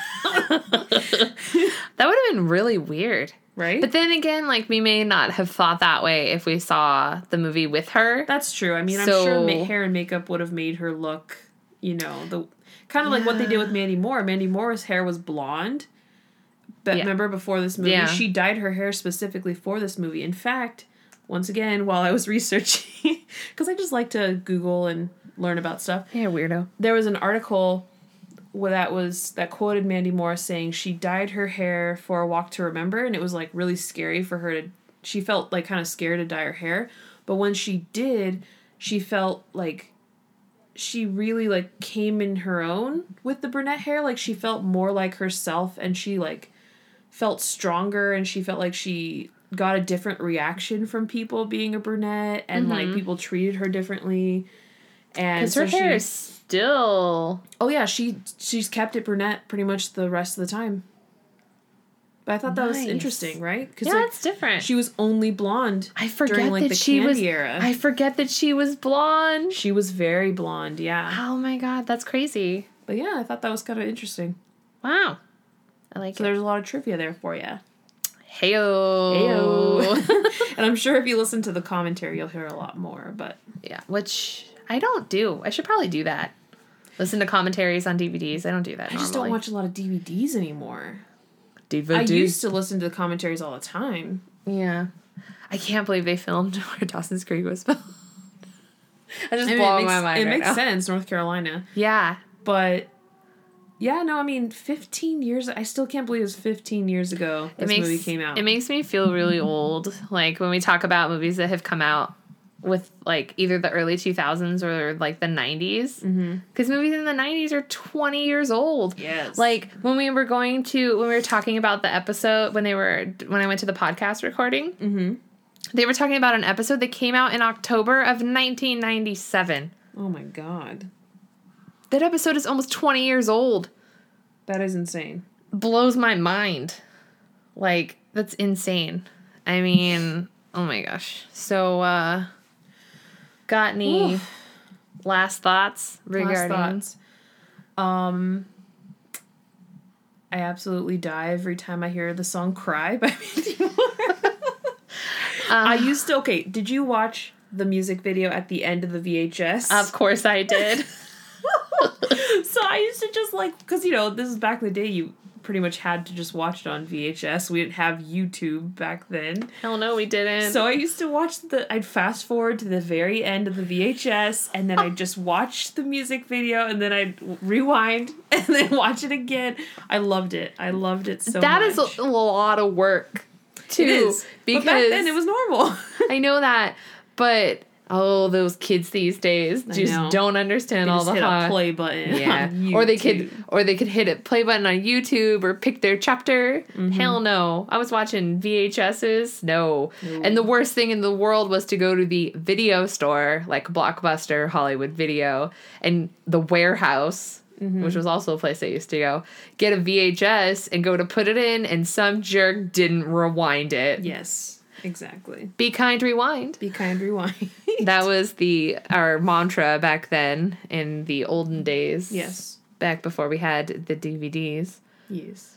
That would have been really weird. right? But then again, like, we may not have thought that way if we saw the movie with her. That's true. I mean, I'm So- sure ma- hair and makeup would have made her look, you know, the kind of like what they did with Mandy Moore. Mandy Moore's hair was blonde. But Yeah. remember before this movie, Yeah. she dyed her hair specifically for this movie. In fact, once again, while I was researching, because I just like to Google and learn about stuff, Yeah, weirdo. there was an article where that was that quoted Mandy Moore saying she dyed her hair for A Walk to Remember, and it was like really scary for her to. She felt like kind of scared to dye her hair, but when she did, she felt like she really like came in her own with the brunette hair. Like she felt more like herself, and she like felt stronger, and she felt like she got a different reaction from people being a brunette, and like people treated her differently. And Because so her hair she- is still... Oh yeah, she she's kept it brunette pretty much the rest of the time. But I thought that was Nice. interesting, right? Because Yeah, it's different. she was only blonde. I forget during, like, that the she Candy was... era. I forget that she was blonde. She was very blonde, yeah. Oh my god, that's crazy. But yeah, I thought that was kind of interesting. Wow. I like So it. there's a lot of trivia there for you. Heyo. Heyo. And I'm sure if you listen to the commentary, you'll hear a lot more. But Yeah, which I don't do. I should probably do that. Listen to commentaries on D V Ds. I don't do that I just normally. don't watch a lot of D V Ds anymore. D V D. I used to listen to the commentaries all the time. Yeah. I can't believe they filmed where Dawson's Creek was filmed. I just I mean, blowing it makes, my mind it right makes now. sense, North Carolina. Yeah. But yeah, no, I mean, fifteen years. I still can't believe it was fifteen years ago this it makes, movie came out. It makes me feel really old. Like when we talk about movies that have come out with like either the early two thousands or like the nineties. Because mm-hmm. movies in the nineties are twenty years old. Yes. Like when we were going to, when we were talking about the episode, when they were, when I went to the podcast recording. Mm-hmm. They were talking about an episode that came out in October of nineteen ninety-seven. Oh my god. That episode is almost twenty years old. That is insane. Blows my mind. Like, that's insane. I mean, oh my gosh. So, uh, got any Oof. last thoughts regarding... Last thoughts. Um, I absolutely die every time I hear the song Cry by Mandy Moore. uh, I used to... Okay, did you watch the music video at the end of the V H S? Of course I did. So I used to just like, because, you know, this is back in the day, you pretty much had to just watch it on V H S. We didn't have YouTube back then. Hell no, we didn't. So I used to watch the, I'd fast forward to the very end of the V H S, and then I'd just watch the music video, and then I'd rewind, and then watch it again. I loved it. I loved it so that much. That is a, a lot of work, too. It is. Because but back then it was normal. I know that, but... Oh, those kids these days just don't understand they all just the hit hot. a play button. Yeah, or they could, or they could hit a play button on YouTube or pick their chapter. Mm-hmm. Hell no! I was watching V H S's. No. no, and the worst thing in the world was to go to the video store, like Blockbuster, Hollywood Video, and the Warehouse, mm-hmm. which was also a place I used to go. Get a V H S and go to put it in, and some jerk didn't rewind it. Yes. Exactly. Be kind, rewind. Be kind, rewind. That was the our mantra back then in the olden days. Yes. Back before we had the D V Ds. Yes.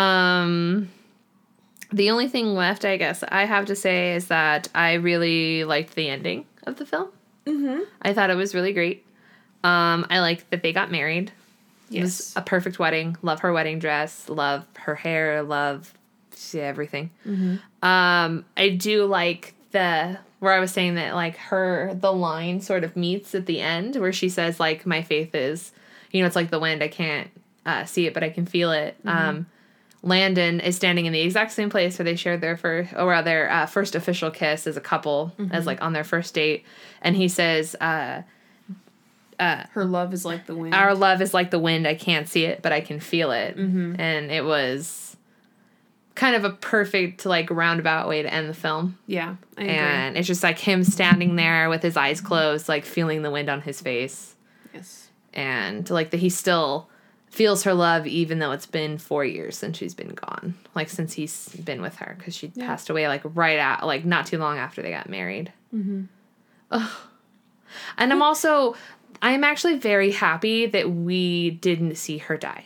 Um, the only thing left, I guess, I have to say is that I really liked the ending of the film. Mm-hmm. I thought it was really great. Um, I liked that they got married. Yes. It was a perfect wedding. Love her wedding dress. Love her hair. Love everything. Mm-hmm. Um, I do like the where I was saying that like her the line sort of meets at the end where she says like my faith is, you know, it's like the wind. I can't uh, see it, but I can feel it. Mm-hmm. Um, Landon is standing in the exact same place where they shared their first or their uh, first official kiss as a couple, mm-hmm. as like on their first date, and he says, uh, uh, "Her love is like the wind. Our love is like the wind. I can't see it, but I can feel it." Mm-hmm. And it was kind of a perfect, like, roundabout way to end the film. Yeah, I agree. And it's just, like, him standing there with his eyes closed, like, feeling the wind on his face. Yes. And, like, that he still feels her love even though it's been four years since she's been gone. Like, since he's been with her. Because she yeah. passed away, like, right out, like, not too long after they got married. Mm-hmm. Ugh. And I'm also, I'm actually very happy that we didn't see her die.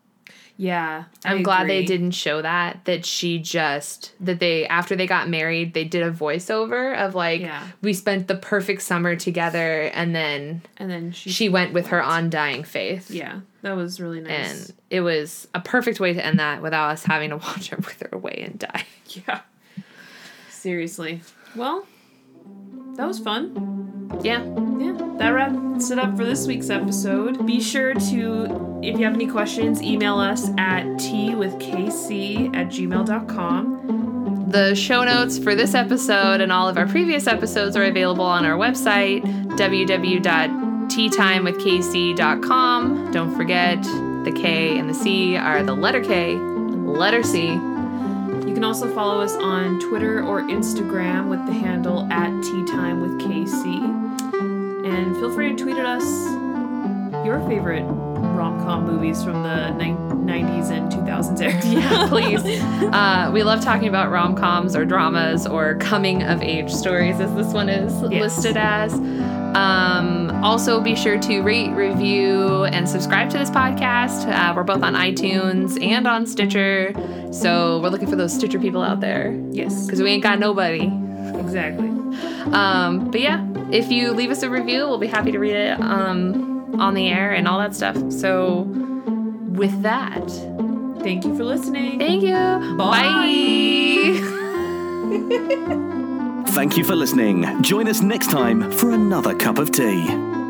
Yeah, I I'm glad agree. they didn't show that, that she just, that they, after they got married, they did a voiceover of like, yeah. we spent the perfect summer together, and then and then she, she went with her undying faith. Yeah, that was really nice. And it was a perfect way to end that without us having to watch her wither away and die. Yeah. Seriously. Well, that was fun. Yeah. Yeah. That wraps it up for this week's episode. Be sure to, if you have any questions, email us at teawithkc at gmail dot com. The show notes for this episode and all of our previous episodes are available on our website, w w w dot tea time with k c dot com. Don't forget, the K and the C are the letter K, letter C. You can also follow us on Twitter or Instagram with the handle at teatimewithkc. And feel free to tweet at us your favorite rom-com movies from the nineties and two thousands era. Yeah, please. Uh, we love talking about rom-coms or dramas or coming-of-age stories, as this one is yes. listed as. Um, also, be sure to rate, review, and subscribe to this podcast. Uh, we're both on iTunes and on Stitcher, so we're looking for those Stitcher people out there. Yes. Because we ain't got nobody. Exactly. Um, but yeah, if you leave us a review, we'll be happy to read it um, on the air and all that stuff. So, with that, thank you for listening. Thank you. Bye. Bye. Thank you for listening. Join us next time for another cup of tea.